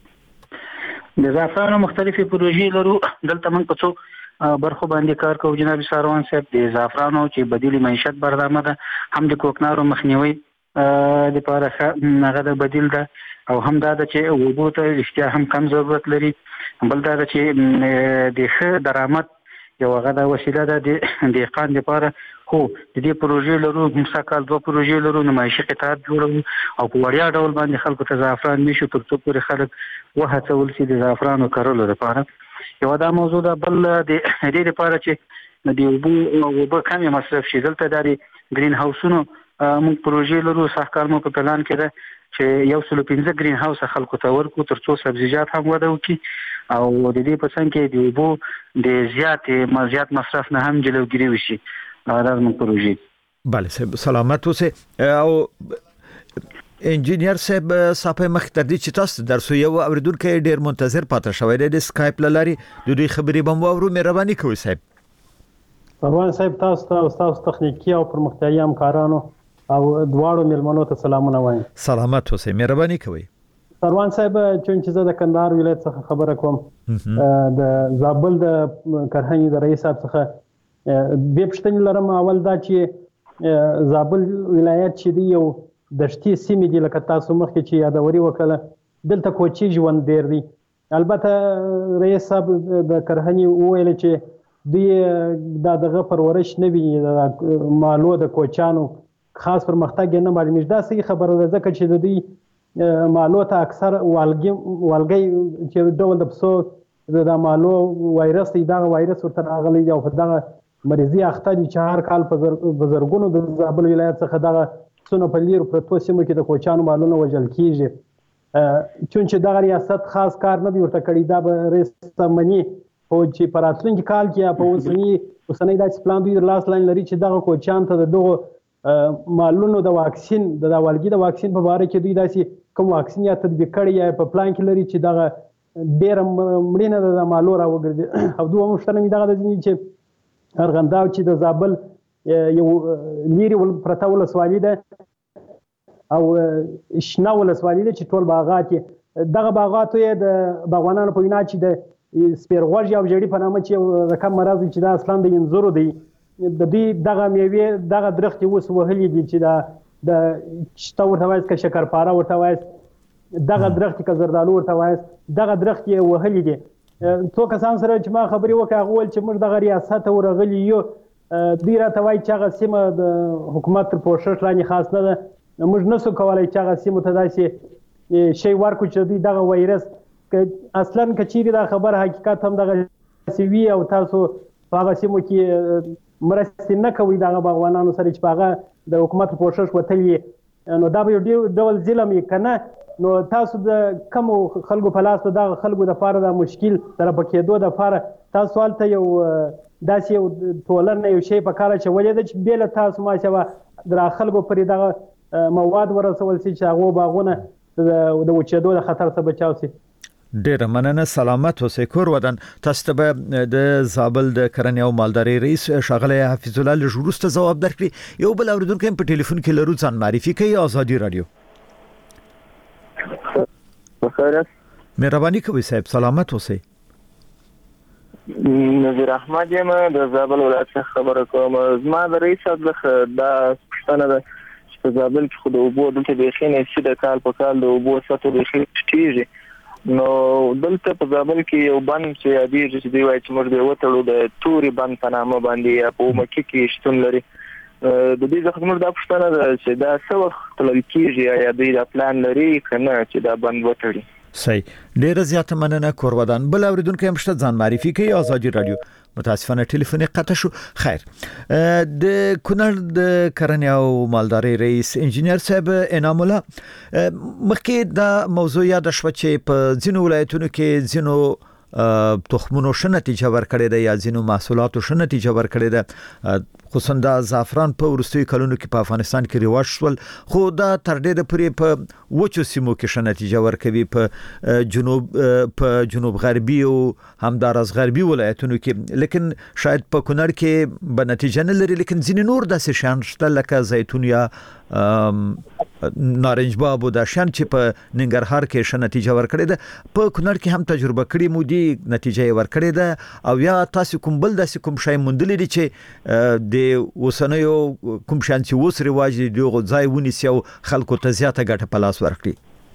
د زعفرانو مختلفي پروژې لرو دلته موږ په څو برخو باندې کار کوو جناب ساروان صاحب د زعفرانو چې بدیل معیشت برنامه ده هم د کوکنارو مخنیوي د لپاره هغه د بدیل ده او هم دا چې وبو ته اشتیا هم کم ضرورت لري بل دا چې د ښه درآمد یو هغه د وسیله ده د دهقان لپاره خو د دې پروژې لرو مساکال دوه پروژې لرو نمایشي قطعات جوړو او په وړیا ډول باندې خلکو ته زعفران نشو تر څو پورې خلک وهڅول شي د زعفرانو کرلو لپاره یو دا موضوع ده بل د دې لپاره چې د اوبو کمې مصرف شي دلته د گرین هاوسونو موږ پروژې لرو سحکار مو په پلان کې ده چې یو سل 15 گرین هاوس خلکو ته ورکو تر څو سبزیجات هم وده وکړي او د دې په څنګ کې د اوبو د زیات مصرف نه هم جلوګیری وشي دا موږ پروژې بله سلامت اوسه او انجینیر صاحب صاحب مختردي چې تاسو درسو یو اوریدونکو ډیر منتظر پاتې شوی دی د اسکایپ لاري د دوی خبري بم وورو مهرباني کوئ صاحب روان صاحب تاسو تخنیکی او پرمختیايي همکارانو او دواړو ملمنو ته سلامونه وایم سلامت اوسئ مهرباني کوئ روان صاحب چې زه د کندهار ولایت څخه خبره کوم د زابل د کرهنی د رئیس صاحب څخه به پښتني لرم اول دا چې زابل ولایت چې دی یو دشتي سیمې دی لکه تاسو مخکې چې یادوري وکړه دلته کوچي ژوند ډیر دی البته رئیس صاحب د کرهنی ویل چې دی دغه پرورش نه وی مالو د کوچانو خاص پرمختګ نه معلومه ده صحیح خبره ده ځکه چې د دې مالو ته اکثر والګي چې ډول د پسو د مالو وایرس دی دا وایرس ورته راغلی او په دغه مریضي اخته دي چې هر کال په بزرګونو د زابل ولایت څخه دغه څونه په لیر پرتو سیمو کې د کوچانو مالونه وژل کیږي چون چې دغه ریاست خاص کار نه دی ورته کړی دا به رئیس منی خو چې په راتلونکي کال کې په اوسنۍ داسې پلان دوی د لاس لاندې لري چې دغه کوچیان ته دغه مالونو د واکسین د والګي د واکسین په اړه کې دوی داسې کوم واکسین یا تطبیق کړی یا په پلان کې لري چې دغه ډېر مړینه د مالو راوګرځي. او دوه مشترک دغه د چې ارغنداو چې د زابل یو لیري پرته ولسوالي ده او شنه ولسوالي ده چې ټول باغات دغه باغاتو یې د باغوانانو په وینا چې د سپیرغوږی او جړی په نامه چې رقم مرض چې دا اصلا د انځورو دی د دې دغه میوې دغه درخت اوس وهلي دي چې د شته ورته وایي که شکرپاره ورته وایي دغه درخت که زردالو ورته وایي دغه درخت یې وهلي دي. څو کسان سره چې ما خبرې وکړې هغه وویل چې موږ دغه ریاست ته ورغلي یو دوی راته وایي چې هغه سیمه د حکومت تر پوښښ لاندې خاص نه ده موږ نسو کولی چې هغه سیمو ته داسې شی ورکړو چې دوی دغه وایرس اصلا که چیرې دا خبر حقیقت هم دغه وي او تاسو په هغه سیمو کې مرستې نه کوئ دغه باغوانانو سره چې په هغه د حکومت تر پوښښ وتلي نو دا به یو ډول ظلم یې که نه نو تاسو د کومو خلکو په لاس دغه خلکو دپاره د مشکل سره په کېدو دپاره تاسو هلته یو داسې یو ټولنه یو شی په کار اچولی ده چې بې له تاسو ماشاءالله د خلکو پرې دغه مواد ورسول شي چې هغو باغونه د وچېدو د خطر څخه بچاو شي. ډیره مننه سلامت اوسئ کور ودان. تاسو ته د زابل د کرنې او مالدارۍ رئیس ښاغلی حفیظ الله لږ وروسته ځواب درکړي. یو بل اورېدونکی په ټلیفون کې لرو ځان معرفي کوي. آزادي رادیو مهرباني کوئ صاحب سلامت اوسئ. نذیر احمد یم د زابل ولایت څخه خبره کوم. زما د رئیس صاحب دا پوښتنه ده چې په زابل کې خو د اوبو دلته بیخي نه شي د کال په کال د اوبو سطح بیخي ټیټیږي نو دلته په زابل کې یو بند چې یادېږي چې دوی وایي چې موږ به وتړو د توري بند په نامه باندې یا په مکې کې شتون لري. د دې څخه موږ دا پوښتنه ده چې دا څه وخت تلل کېږي یا دوی دا پلان لري که نه چې دا بند وتړي. صحیح ډیره زیاته مننه کور ودان. بل اوریدونکو هم شته ځان معرفي کوي. آزادي رادیو متاسفانه ټلیفون قطع شو. خیر د کونړ د کرنې او مالدارۍ رئیس انجینر صاحب انعام الله مخکې دا موضوع یاد شو چې په ځینو ولایتونو کې ځینو تخمونو ښه نتیجه ورکړې ده یا ځینو محصولاتو ښه نتیجه ورکړې ده خصوصا د زعفران په وروستیو کلونو کې په افغانستان کې رواج شول خو دا تر ډېره پورې په وچو سیمو کې ښه نتیجه ورکوي په جنوب غربي او همداراز غربي ولایتونو کې لیکن شاید په کونړ کې به نتیجه نه لري لیکن ځینې نور داسې شیان شته لکه زیتون یا نارنج باب او دا شان چې په ننګرهار کې ښه نتیجه ورکړې ده په کونړ کې هم تجربه کړې مو دي نتیجه یې ورکړې ده او یا تاسو کوم بل داسې کوم شی موندلی دي چې د اوسنیو کوم شان چې اوس رواج دی دغه ځای ونیسي او خلکو ته زیاته ګټه په لاس ورکړي؟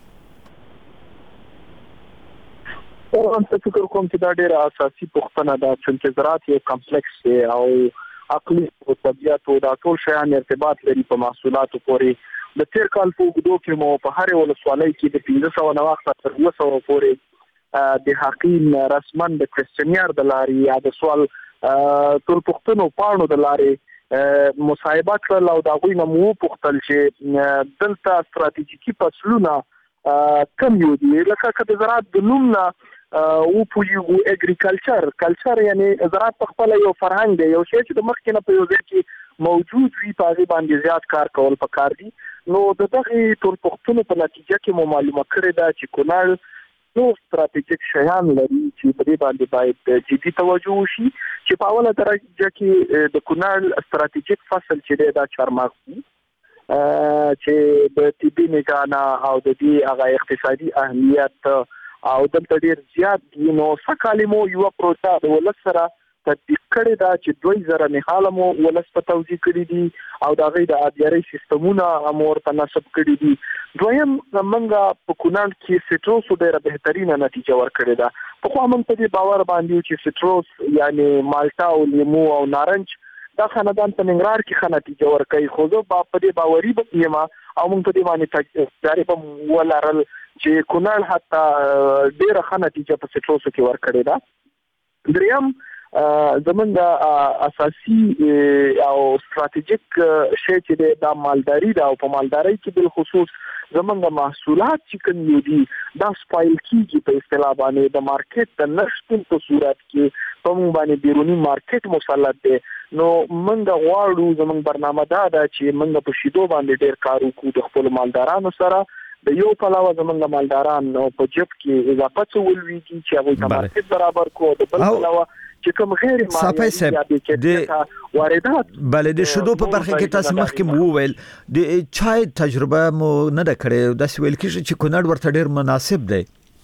زه فکر کوم چې دا ډېره اساسي پوښتنه ده چې زراعت یو کمپلیکس دی او عقلي او طبيعت او دا ټول شیان ارتباط لري په محصولاتو پورې. د تیر کال په اوږدو کې مو په هرې ولسوالۍ کې د 1500 نه واخته تر 200 پورې د حقین رسما د کوېسچنیر د لارې یا د سوال ټول پوښتنو پاڼو د لارې مصاحبه کړل او د هغوی نه مو وپوښتل چې دلته ستراتیژیکي فصلونه کم یو دي لکه که د زراعت د نوم نه وپوهیږو اګریکلچر یعنی زراعت په خپله یو فرهنګ دی یو شی چې د مخکې نه په یو ځای کې موجود وي په هغې باندې زیات کار کول پکار دي. نو د دغې ټول پوښتنو په نتیجه کې مو معلومه کړې ده چې کونړ نو ستراتیژیک شیان لري چې په دې باندې باید جدي توجه وشي چې په اوله درجه کې د کونړ ستراتیژیک فصل چې دی دا چهارمغز دی چې د طبي نگاه او د دې هغه اقتصادي اهمیت او دلته ډېر زیات دي نو سږ مو یوه پروسه د ولس سره تطبیق کړې ده چې 2000 نهاله مو ولس په توزیع کړي دي او د هغې د آبیارۍ سیستمونه مو ورته نصب کړي دي. دویم موږ په کونړ کې سټروسو ډېره بهترینه نتیجه ورکړې ده. پخوا موږ په دې باور باندې چې سټروس یعنی مالټا او لیمو او نارنج دا خاندان په ننګرهار کې ښه نتیجه ورکوي خو زه په دې باوري یم او موږ په دې باندې تجربه ولرل چې کونړ حتی ډېره ښه نتیجه په سټروسو کې ورکړې ده. دریم زمونږ اساسي او ستراتیژیک شی چې د مالداري دا او په مالداري کې بل خصوص زمونږ محصولات چې کوم دي دا سپایل کیږي په اصطلاح باندې د مارکیټ د نشټون په صورت کې په موږ باندې بیرونی مارکیټ مسلط دی. نو موږ غواړو زمونږ برنامه دا ده چې موږ په شیدو باندې ډیر کار وکړو د خپل مالدارانو سره. د یو پلاوه زمونږ مالداران په جب کې اضافه ولويږي چې هغه ته مارکیټ برابر کو د بل پلاوه چې کوم غیر مالي د واردات بل د شودو په برخه کې تاسو مخکې وویل د چای تجربه مو نه ده کړې د سویل کې چې کونړ ورته ډیر مناسب دی.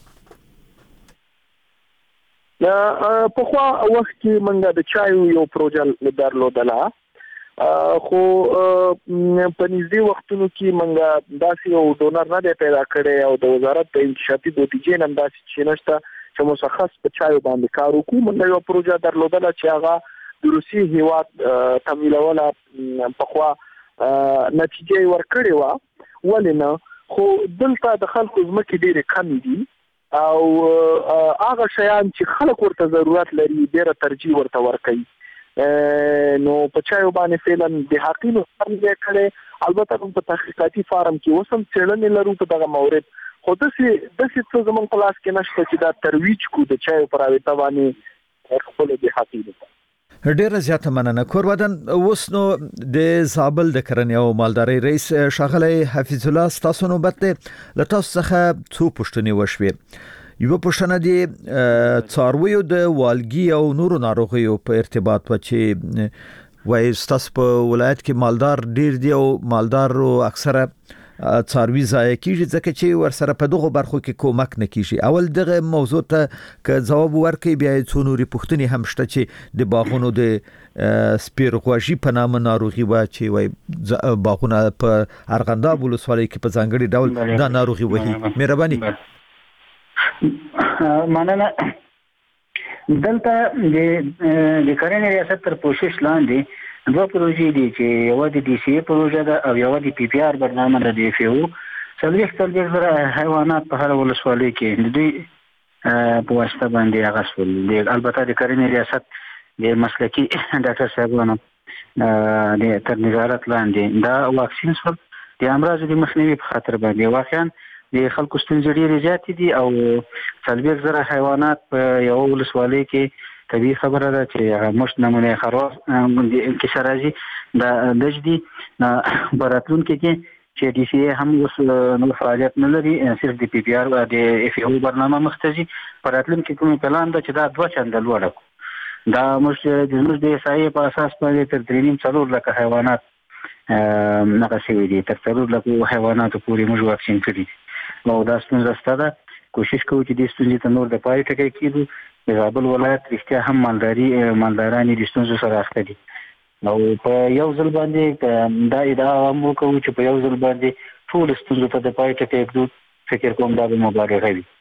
په خو وخت کې موږ د چای یو پروژه درلودله خو په نږدې وختونو کې موږ داسې یو ډونر نه دی پیدا کړی او د وزارت د انکشافي بودیجې نن داسې چې نشته چې مشخص په چای باندې کار وکړو. موږ یو پروژه درلودله چې هغه د روسي هیواد تمویلوله په خو نتیجه ورکړې و ولنه خو دلته د خلکو ځمکې ډېرې کم دي او هغه شیان چې خلک ورته ضرورت لري ډېره ترجیح ورته ورکوي. نو په چایو باندې فعلا د حقیقت څرګنده کړي. البته په تحقیقاتي فارم کې وسم څېړنې لرو په دغه مورد خو د څه زمون کلاس کې نشته چې دا ترویج کو د چایو پر اوی تواني خپل د حقیقت. ډیره زیاته مننه. کورودن اوس نو د زابل د کرنې او مالدارۍ رئیس ښاغلی حفیظ الله تاسو نو بته لته څخه څو پوښتنې وشوي. یو پوښتنه دی څارویو د والګي او نورو ناروغیو په ارتباط و چې وای تاسو په ولایت کې مالدار ډیر دی او مالدارو اکثره څاروي ځای کیږي ځکه چې ورسره په دغه برخو کې کومک نه کیږي. اول دغه موضوع ته که جواب ورکړي بیا څو نوري پوښتنې هم شته چې د باغونو د سپیرغوژي په نامه ناروغي و چې وای باغونه په ارغنداب ولسوالۍ کې په ځانګړي ډول دا ناروغي وهي. مهرباني. مننه. دلته د کرنې ریاست تر پوښښ لاندې دوه پروژې دي چې یو د ډي سي پروژه ده او یو د پی پی آر برنامه ده د اف او څلوېښت حیوانات په هر ولسوالۍ کې د دوی په واسطه باندې اغوستل دي. البته د کرنې ریاست د مسلکي ډاکټر صاحبانو د تر نظارت لاندې دا واکسین سول د امراض د مخنیوي په خاطر باندې واقعا د خلکو ستونزې ډېرې زیاتې دي او 40,000 حیوانات په یو ولسوالۍ کې طبیعي خبره ده چې مشت نمونه خروف کې سرازي د دجدي براتلون کې چې ډي سي هم اوس نو فعالیت نه لري صرف د پی پی آر او د اف او برنامه مختزي براتلون کې کوم پلان ده چې دا 2 چنده لوړ دا مش د احصایې په اساس باندې تر 3.4 لک حیوانات نقصي دي تر 4 لک حیوانات پورې موږ واکسین کړی نو دا څنګه ستاده کوشش کوو چې د ستونزې ته نور د پای ټکی کیږي. د زابل ولایت رښتیا هم مالداران د ستونزو سره اخته دي او په یو ځل باندې دا ادعا مو کوو چې په یو ځل باندې ټول ستونزو ته د پای ټکی کېږي. فکر کوم دا به مبارزه وي.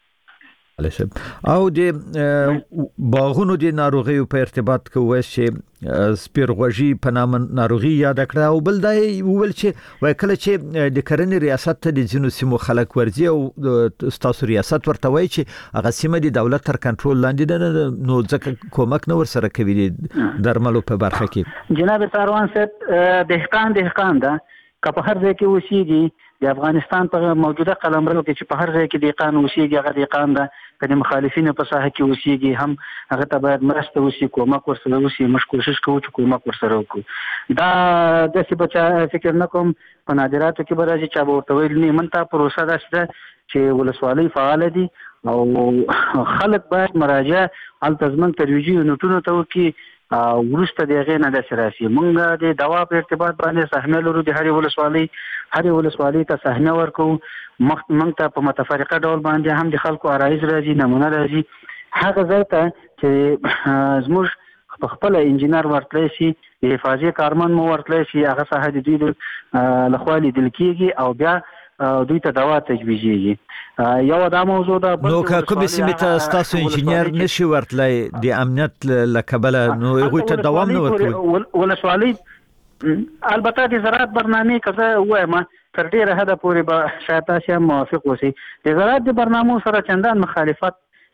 او د باغونو د ناروغیو په ارتباط کوي چې سپیرغوژي په نام ناروغي یاد کړه او بل دا ویل چې وای کله چې د کرنې ریاست ته د جنو سیمو خلک ورځي او تاسو ریاست ورته وای چې هغه سیمه د دولت تر کنټرول لاندې ده نو ځکه کومک نه ورسره کوي درملو په برخه کې. جناب ساروان صاحب دهقان ده که په هر ځای کې اوسېږي د افغانستان په موجوده قلمرو کې چې په هر ځای کې دهقان اوسېږي هغه دهقان ده که د مخالفینو په ساحه کې اوسېږي هم هغه ته باید مرسته وشي کومک ورسره وشي. موږ کوشش کوو چې کومک ورسره وکړو. دا داسې بچا فکر نه کوم په نادراتو کې به راځي چې به ورته ویل نه منته پروسه داسې ده چې ولسوالۍ فعال دي او خلک باید مراجعه هلته زموږ ترویجي نوټونو ته وکړي ورسته د هغې نه داسې راشي. موږ د دوا په ارتباط باندې سهمیه لرو د هرې ولسوالۍ ته سهمیه ورکوو. موږ ته په متفرقه ډول باندې هم د خلکو عرایض راځي نمونه راځي هغه ځای ته چې زموږ په خپل انجینر ورتلی شي د حفاظي کارمن مو ورتلی شي هغه ساحه د دوی لخوا لیدل کېږي او بیا دوی ته دوا تجویزیږي. یو دا موضوع ده. نو که کومې سیمې ته ستاسو انجینر نشي ورتلی د امنیت له کبله نو هغوی ته دوام نه ورکوي. ولسوالۍ البته د زراعت برنامې که زه ووایم تر ډېره حده پورې به شاید تاسې هم موافق اوسئ د زراعت د برنامو سره چندان مخالفت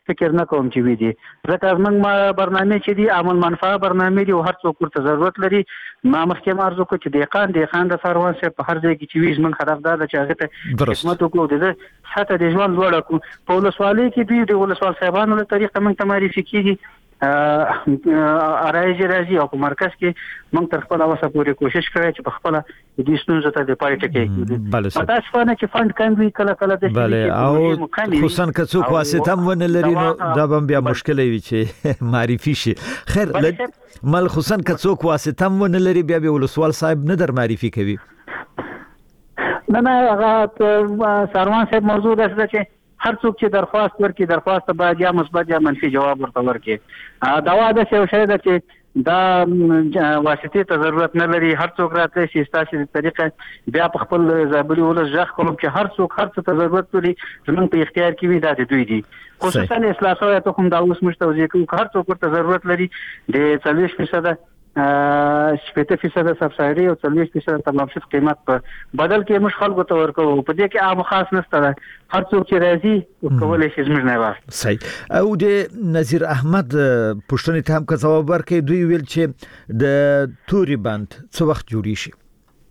فکر نه کوم چې وي دي ځکه موږ برنامه چې دي عمل منفعه برنامه دي او هر څوک ورته ضرورت لري ما مخکې عرض وکړ چې دهقان د سروان سره په هر ځای کې چې وي زموږ هدف دا ده چې هغه ته خدمت وکړو د حتی د ژوند لوړ کړو په ولسوالۍ کې دوی د ولسوال صاحبانو له طریقه موږ ته معرفي کیږي ارایج راځي او په مرکز کې موږ تر خپل اوسه پورې کوشش کوي چې په خپل د دې ستونزو ته د پای ټکی کړو متاسفانه چې فند کم وی کله کله د او خصوصا که څوک واسطه ونه لري نو دا به بیا مشکل وي چې معرفي شي خیر مل خصوصا که څوک واسطه ونه لري بیا به ولسوال صاحب نه در معرفي کوي نه هغه سروان صاحب موضوع ده چې هر څوک چې درخواست باید یا مثبت یا منفي جواب ورته ورکړي دا واده څه شی ده چې دا واسطې ته ضرورت نه لري هر څوک راتلی شي ستاسو د طریقې بیا په خپل زابلي ولس ځخ کوم چې هر څوک هر څه ته ضرورت لري زموږ په اختیار کې وي دا د دوی دي خصوصا اصلاح شوی ته کوم دا اوس مشتوزي کوي هر څوک ورته ضرورت لري د 40% 70% سبسایډي او 40% تمامشت قیمت په بدل کې مش خلکو ته ورکو په دې کې عام خاص نشته هر څوک چې راځي کولای شي زموږ نه واخلي صحیح او د نذیر احمد پښتنې ته هم که ځواب ورکړي دوی ویل چې د توري بند څو وخت جوړی شي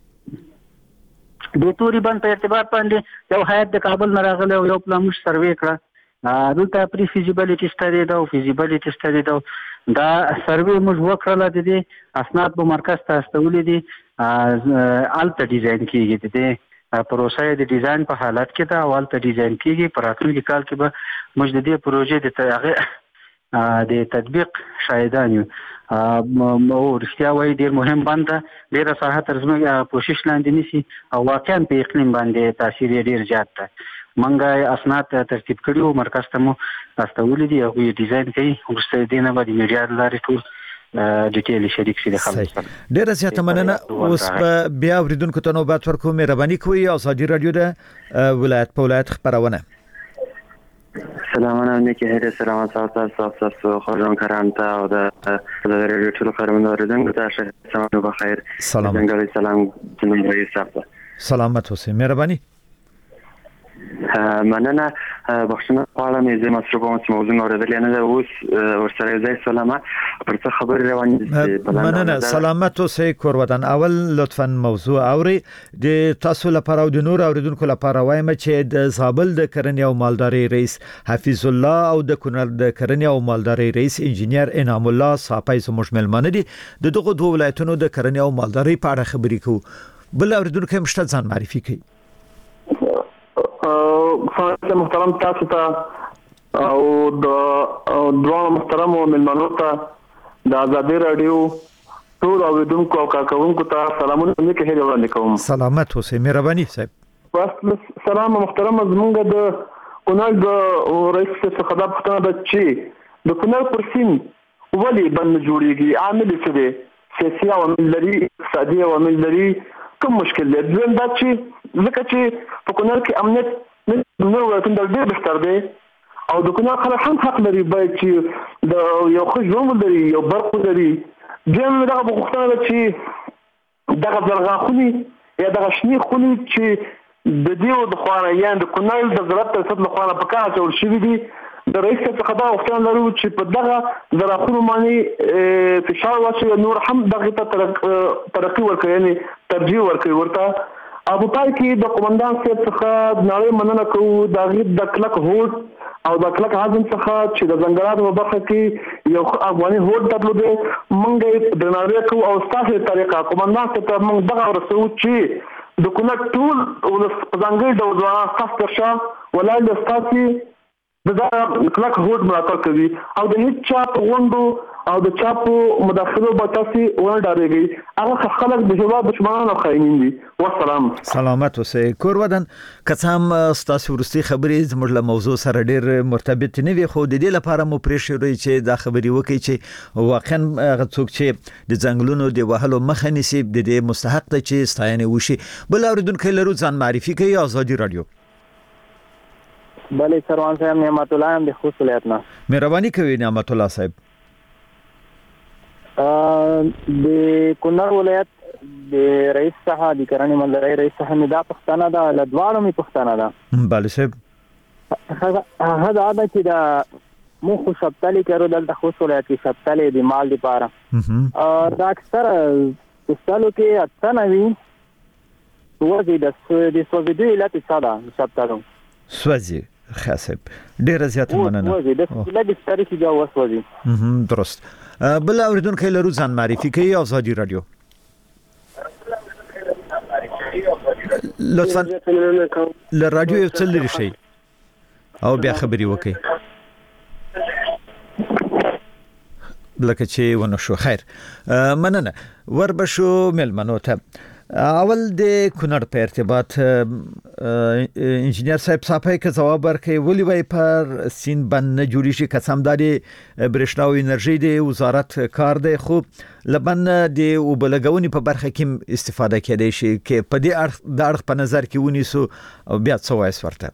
د توري بند په ارتباط باندې یو هیئت د کابل نه راغلی او یو پلان سروې کړه دلته پری فیزیبিলিټی سټډي دا او فیزیبিলিټی سټډي دا سروې موږ وکړل د دې اسناد په مرکز ته استولې دي الته ډیزاین کیږي د پروسه د ډیزاین په حالت کې دا اول ته ډیزاین کیږي پر راتلونکي کال کې به موږ د دې پروژې د تطبیق شاهدان یو او رښتیا وایي ډیر مهم بند ډیر ساحه تر زموږ کوشش لاندې نشي او واقعا په اقلیم باندې تاثیر ډیر زیات ده منګه اسناد ترتیب کړیو مرکز ته مو استولې دي او ډیزاین کوي ورسته دینه باندې میډیا لارې ټول ډیټیل شریک شي د خلکو ډیر زیاته مننه اوس بیا اوریدونکو ته نوبت ورکوم مهرباني کوئ ازادي رادیو د ولایت په ولایت خبرونه سلامونه نیکی هر سلامات تاسو خورم کرامتا او د رادیو ټول خبرونه اوریدونکو ته سلام بخیر سلام سلام جناب رئیس صاحب سلامت اوسئ مهرباني مننه بخښنه غواړم چې مصروف وم چې موضوع اوریدل نه ده اوس ورسره ځای سلامه پر څه خبرې روانې مننه سلامت اوسئ کور وطن اول لطفا موضوع اوري د تاسو لپاره او د نور اوریدونکو لپاره وایم چې د زابل د کرنې او مالداري رئیس حفیظ الله او د کونړ د کرنې او مالداري رئیس انجینیر انعام الله صاحب زموږ ملمانه دي د دغه دوه ولایتونو د کرنې او مالداري په اړه خبرې کوو بل اوریدونکو مشته ځان معرفي کوي خاصه محترم تاسو ته او د دوه محترم ملمنو ته د آزادي رادیو ټول اوریدونکو او کارکونکو ته سلامونه نیکه هیله وړاندې کوم سلامت اوسئ مهرباني صاحب بس سلام محترم زمونږ د کونړ د رئیس څخه خبر پښتنه ده چې د کونړ پر سیند ولې بند جوړیږي عامل څه دي سیاسي عوامل لري اقتصادي عوامل لري کوم مشکل دی دا چې ځکه چې په کونړ کې امنیت نه ورته د ډېر بهتر دی او د کونړ خلک هم حق لري باید چې د یو ښه ژوند لري یو برق لري دغه بغوښتنه ده چې دغه زرغاخوني یا دغه شنی خوني چې د دې د خوانه یا د کونړ د زراعت ریاست له خوانه په کار جوړ شوی دي د رئیس څخه دا غوښتنه لرو چې په دغه زراعتونو باندې فشار واچوي نور هم دغه ته ترقی ورکړي یعنی ترجیح ورکړي ورته او په پای کې د قومندان صاحب څخه نړۍ مننه کوو د کلک هوډ او د کلک عزم څخه چې د ځنګلاتو په برخه کې یو افغاني هوډ درلود مونږ درناوی کوو او ستاسو طریقه قومندان صاحب ته مونږ دغه ورسو چې د کونړ ټول ولس په ځانګړي ډول ځوانان خاص ترشا ولای د ستاسو د کلک هوډ ملاتړ کوي او د هیڅ چا په غونډو او د چا په مداخلو به تاسو ونه ډارېږئ هغه خلک د هیواد دشمنان او خاینین دي والسلام سلامت اوسئ کور ودان که هم تاسو ورستي خبرې زموږ له موضوع سره ډېر مرتبط نه وي خو د دې لپاره مو پرېښودی چې دا خبرې وکړي چې واقعا هغه څوک چې د ځنګلونو د وهلو مخه نیسي د دې مستحق دی چې ستاینه وشي بل اوریدونکو لرو ځان معرفي کوي آزادي رادیو بله سروان صاحب نعمت الله هم د خوست ولایت نه مهرباني کوي نعمت الله صاحب د کونړ ولایت د رئیس څخه د کرنې مالدارۍ رئیس څخه مې دا پښتنه ده له دواړو مې پښتنه ده بله صاحب هغه دا ده چې د مو خو شپتالي کړو دلته خو ولایت کې شپتالي د مال لپاره دا اکثر استالو کې اتنه وی وځي د سوځېدو علت څه ده شپتالو سوځي خاصب ډیر زیات مننه وځي د لږ ستړي کې دا وسوځي درست بل اوریدونکو لرو ځان معرفي کوي آزادي رادیو لطفا لرادیو یو څه لري شي او بیا خبري وکي لکه چې ونه شو خیر مننه وربشو ملمنو ته اول د کونړ په ارتباط انجینر صاحب صاحب که جواب ورکړي ولې وای پر سین باندې جوړی شي قسمداري برښنا او انرژي د وزارت کار دی خو لبن د وبلګونی په برخه کې استفاده کېدای شي کې په دې اړه په نظر کې ونیسو بیا څه وایي ورته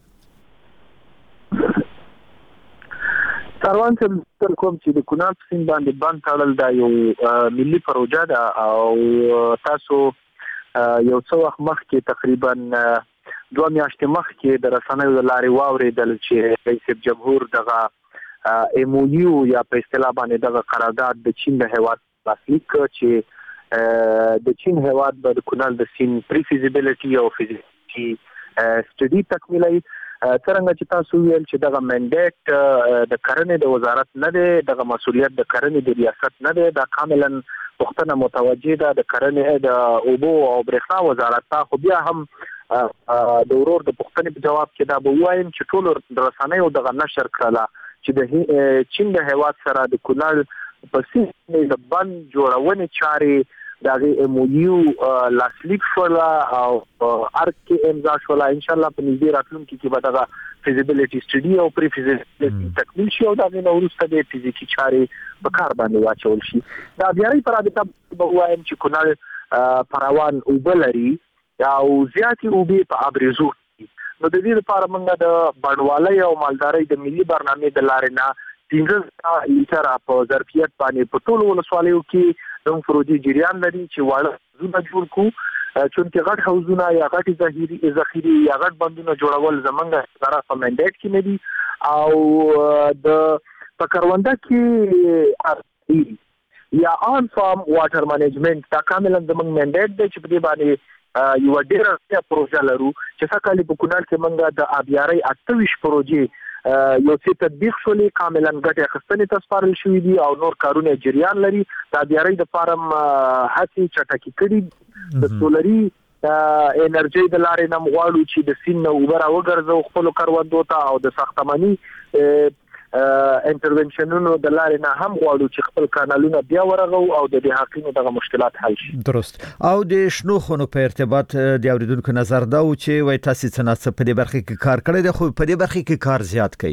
کاروان چې کوم چې د کونړ سین باندې باندې تړل دا یو ملي پروژه ده او تاسو یو څو وخت مخکې تقریبا 2 میاشتې مخکې د رسنیو د لارې واورېدل چې رئیس جمهور دغه ایم او یو یا په اصطلاح باندې دغه قرارداد د چین د هیواد لاسلیک چې د چین هیواد به د کونړ د سین پری فیزیبিলিټي او فیزیبিলিټي سټډي تکمیلوي څنګه چې تاسو ویل چې دغه منډیټ د کرنې د وزارت نه دی دغه مسولیت د کرنې د ریاست نه دی دا کاملا پښتنه متوجه ده د کرنې د اوبو او برېښنا وزارت ته خو بیا هم د ورور د پښتنې په جواب کې دا به وایم چې ټول رسنیو دغه نشر کړه چې د چین د هیواد سره د کونړ په سیمه د بند جوړونې چارې دا ایم او یو لاسلیک شولا او ارکه امضا شولا ان شاء الله په نږدې راتلونکي کې به دا فیزیبিলিټي سټډي او پری فیزیبিলিټي تکمیل شي او دا نو وروسته د فزیکي چارې په کار باندې واچول شي دا بیا ری پرابطه به وایم چې کونړ پروان او بلري او زیاتې او به په ابرزو نو د دې لپاره موږ د بڼوالۍ او مالدارۍ د ملي برنامې د لارې نه 15 لیټر په ظرفیت باندې په ټولو ولسوالیو کې نو پروژې جریان لري چې واړه زونه جوړ کو چې غټ حوزونه یا غټ ذخیره یا غټ بندونه جوړول زمونږ سره په منډیټ کې نه دي او د پکرونده کې یا آن فارم واټر منیجمنت دا کاملا زمونږ منډیټ دی چې په دې باندې یو ډېر پروژه لرو چې څنګه په کونړ کې موږ د ابياري 28 پروژې یو څه تطبیق شولې کاملا ګټه اخیستنې تسپارل شوې دي او نور کارونه جریان لري د ابياري د فارم هڅې چټکې کړي د سولري انرژي د لارې نه مغواړو چې د سین نو وبره وګرځو خپل کاروندو ته او د ساختماني انټرونشنونو د لارې نه هم غواړو چې خپل کانالونه بیا ورغو او د حقینو دغه مشکلات حل شي درست او د شنو خونو په ارتباط د اوریدونکو نظر دا و چې وای تاسو څنګه په دې برخه کې کار کړی دی خو په دې برخه کې کار زیات کړي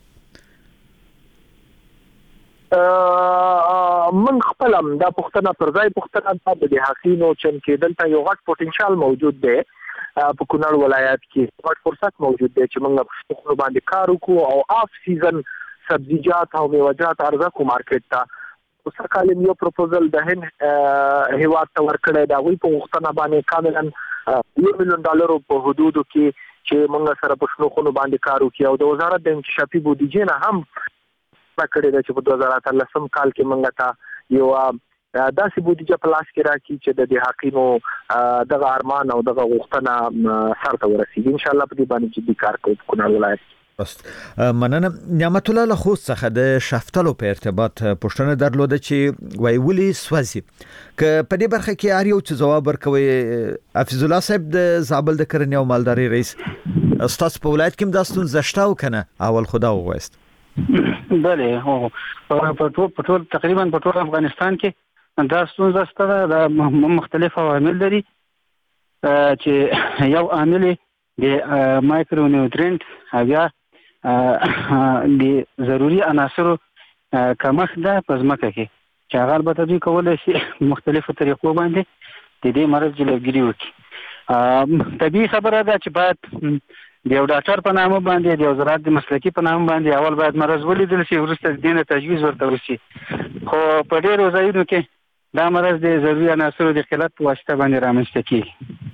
من خپلم دا پښتنه پر ځای پښتنه د حقینو چې دلته یو غټ پوتنشل موجود دی په کونړ ولایت کې غټ فرصت موجود دی چې موږ په خپل باندې کار وکړو او اف سیزن سبزیجات او میوه‌جات عرضه کو مارکیټ ته اوس کالم یو پروپوزل د هند هیواد ته ورکړی دا وی په وختونه باندې کاملا $1 مليون په حدودو کې چې موږ سره په شنو خونو باندې کار وکړو او د وزارت د انکشافي بودیجې نه هم پکړی چې په 2013 کال کې موږ ته یو داسې بودیجه په لاس کې راکړي چې د حقینو دغه ارمان او دغه غوښتنه سره ته ورسیږي ان شاء الله په دې باندې جدي کار کوو کونړ ولایت مننه نعمت الله له خوست څخه د شفتلو په ارتباط پوښتنه درلوده چې وای ولي سوځي ک په دې برخه کې اړ یو چې جواب ورکوي حفیظ الله صاحب د زابل د کرنې او مالدارۍ رئیس استاد په ولایت کې مداستون زشتاو کنه اول خدا وغوست بله هو په ټول تقریبا په ټول افغانستان کې دا ستونزه ستره د مختلف عوامل لري چې یو عامل د مایکرو نیوټرینټ یا د ضروري عناصرو کمښت ده په ځمکه کې چې هغه البته دوی کولای شي مختلفو طریقو باندې د دې مرض جلوګیري وکړي طبیعي خبره ده چې باید د یو ډاکټر په نامه باندې د وزارت د مسلکي په نامه باندې اول باید مرض ولیدل شي وروسته د دینه تجویز ورته وشي خو په ډېرو ځایونو کې دا مرض د ضروري عناصرو د قلت په واسطه باندې رامنځته کیږي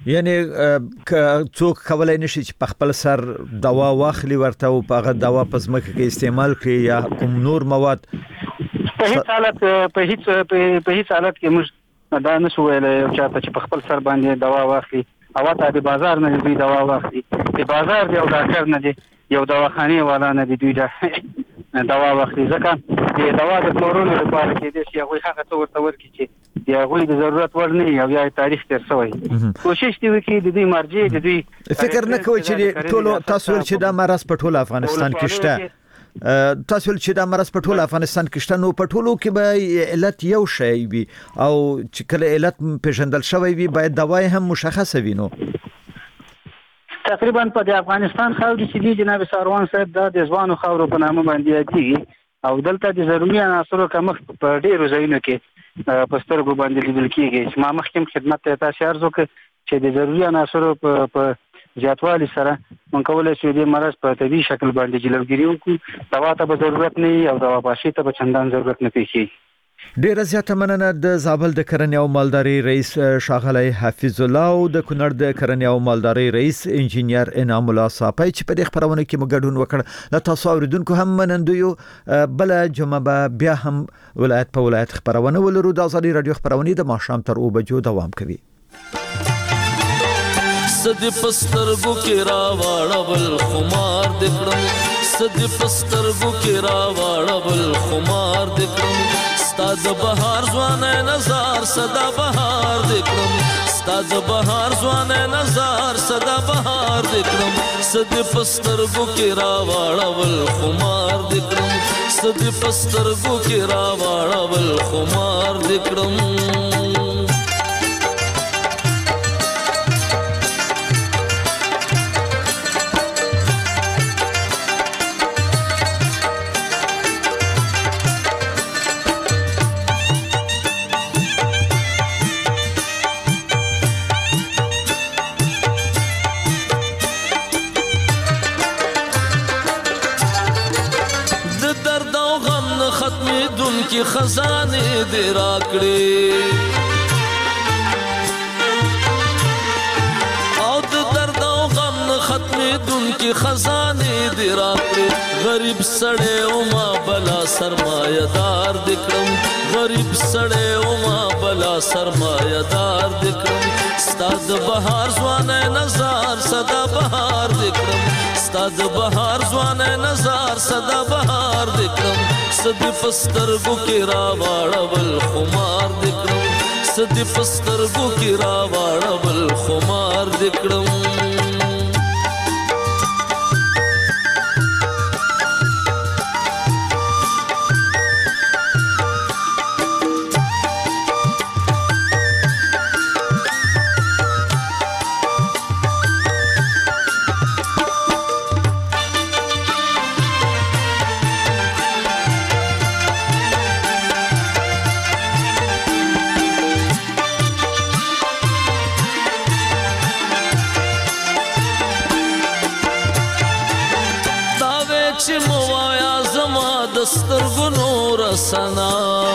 یعنی څوک کولای نشي چې په خپل سر دوا واخلي ورته او په هغه دوا په ځمکه کې استعمال کړي یا کوم نور مواد په هیڅ حالت کې موږ دا نشو ویلای چې په خپل سر باندې دوا واخلي او ته د بازار نه دوی دوا واخلي د بازار دی او ډاکټر نه دی یو دواخانه والا نه دی دوی دوا واخلي ځکه د دوا د پلورلو لپاره کې د هغه هغه څه ورته ورکړي چې د هغه د ضرورت ور نه یو یا تاریخ تر سوی کوشش دی وکړي د دې مرجع د دې فکر نه کوي چې ټول تاسو چې د مرز په ټول افغانستان کې شته تاسو چې د مرز په ټول افغانستان کې شته نو په ټولو کې به علت یو شی وي او چې کله علت پیژندل شوی وي باید دوا هم مشخصه وي نو تقریبا په د افغانستان خاورې چې دی جناب ساروان صاحب د ځوانو خاورو په نامه باندې یادېږي او دلته د ضروري عناصرو کمښت په ډېرو ځایونو کې په سترګو باندې لیدل کېږي چې ما مخکې خدمت ته تاسو عرض وکړ چې د ضروري عناصرو په زیاتوالي سره مونږ کولای شو د مرض په طبي شکل باندې جلوګیری وکړو دوا ته به ضرورت نه او دوا پاشي ته به چندان ضرورت نه پیښي ډیره زیاته مننه د زابل د کرنې او مالداري رئیس شاغلی حفیظ الله او د کونړ د کرنې او مالداري رئیس انجینیر انعام الله صافی چې په دې خبرونه کې مګډون وکړ له تاسو اوریدونکو هم منندویو بل جمعه بیا هم ولایت په ولایت خبرونه ولرو د ازادي رادیو خبرونه د ماښام تر 2 بجو دوام کوي صد پسترګو کې راوړل خمار دکړم صد پسترګو کې راوړل خمار دکړم ستاد بهار ځوانه نظر صدا بهار دکړم ستاد بهار ځوانه نظر صدا بهار دکړم صد پسترګو کې راوړل خمار دکړم صد پسترګو کې راوړل خمار دکړم کی خزانه دې راکړې او د درد او غم ختمې دن کی خزانه دې راکړې غریب سړی او ما بلا سرمایدار دکړم غریب سړی او ما بلا سرمایدار دکړم ستاد بهار ځوانه نظر صدا بهار دکړم ستاد بهار ځوانه نظر صدا بهار دکړم صد پسترګو کې راوړل خمار دکړم صد پسترګو کې راوړل خمار دکړم سترګو نور سنا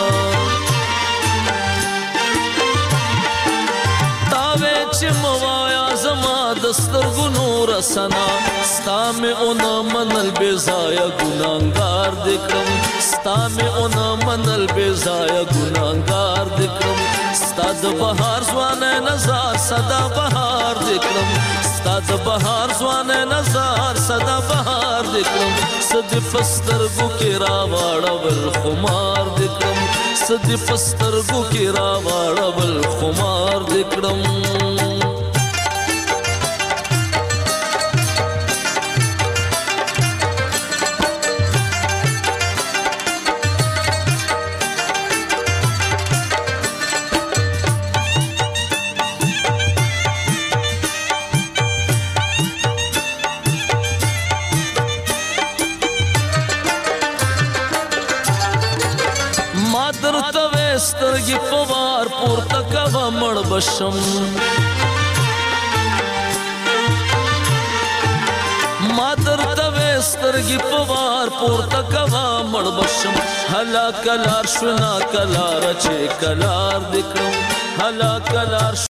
تاوې چې موایا زما د سترګو نور سنا ستا مې اون منل بے ځایه ګناهګار دکړم ستا مې اون منل بے ځایه ګناهګار دکړم ستا د بهار ځوانه نظر صدا بهار دکړم ستا د بهار ځوانه نظر صدا بهار دکړم صد پسترګو کې راوړل خمار دکړم صد پسترګو کې راوړل خمار دکړم سترګې په وار پورته کوه مړ بشم ما درته وې سترګې په وار پورته کوه مړ بشم هلا کلار شو نا کلار چې کلار دکړم هلا کلار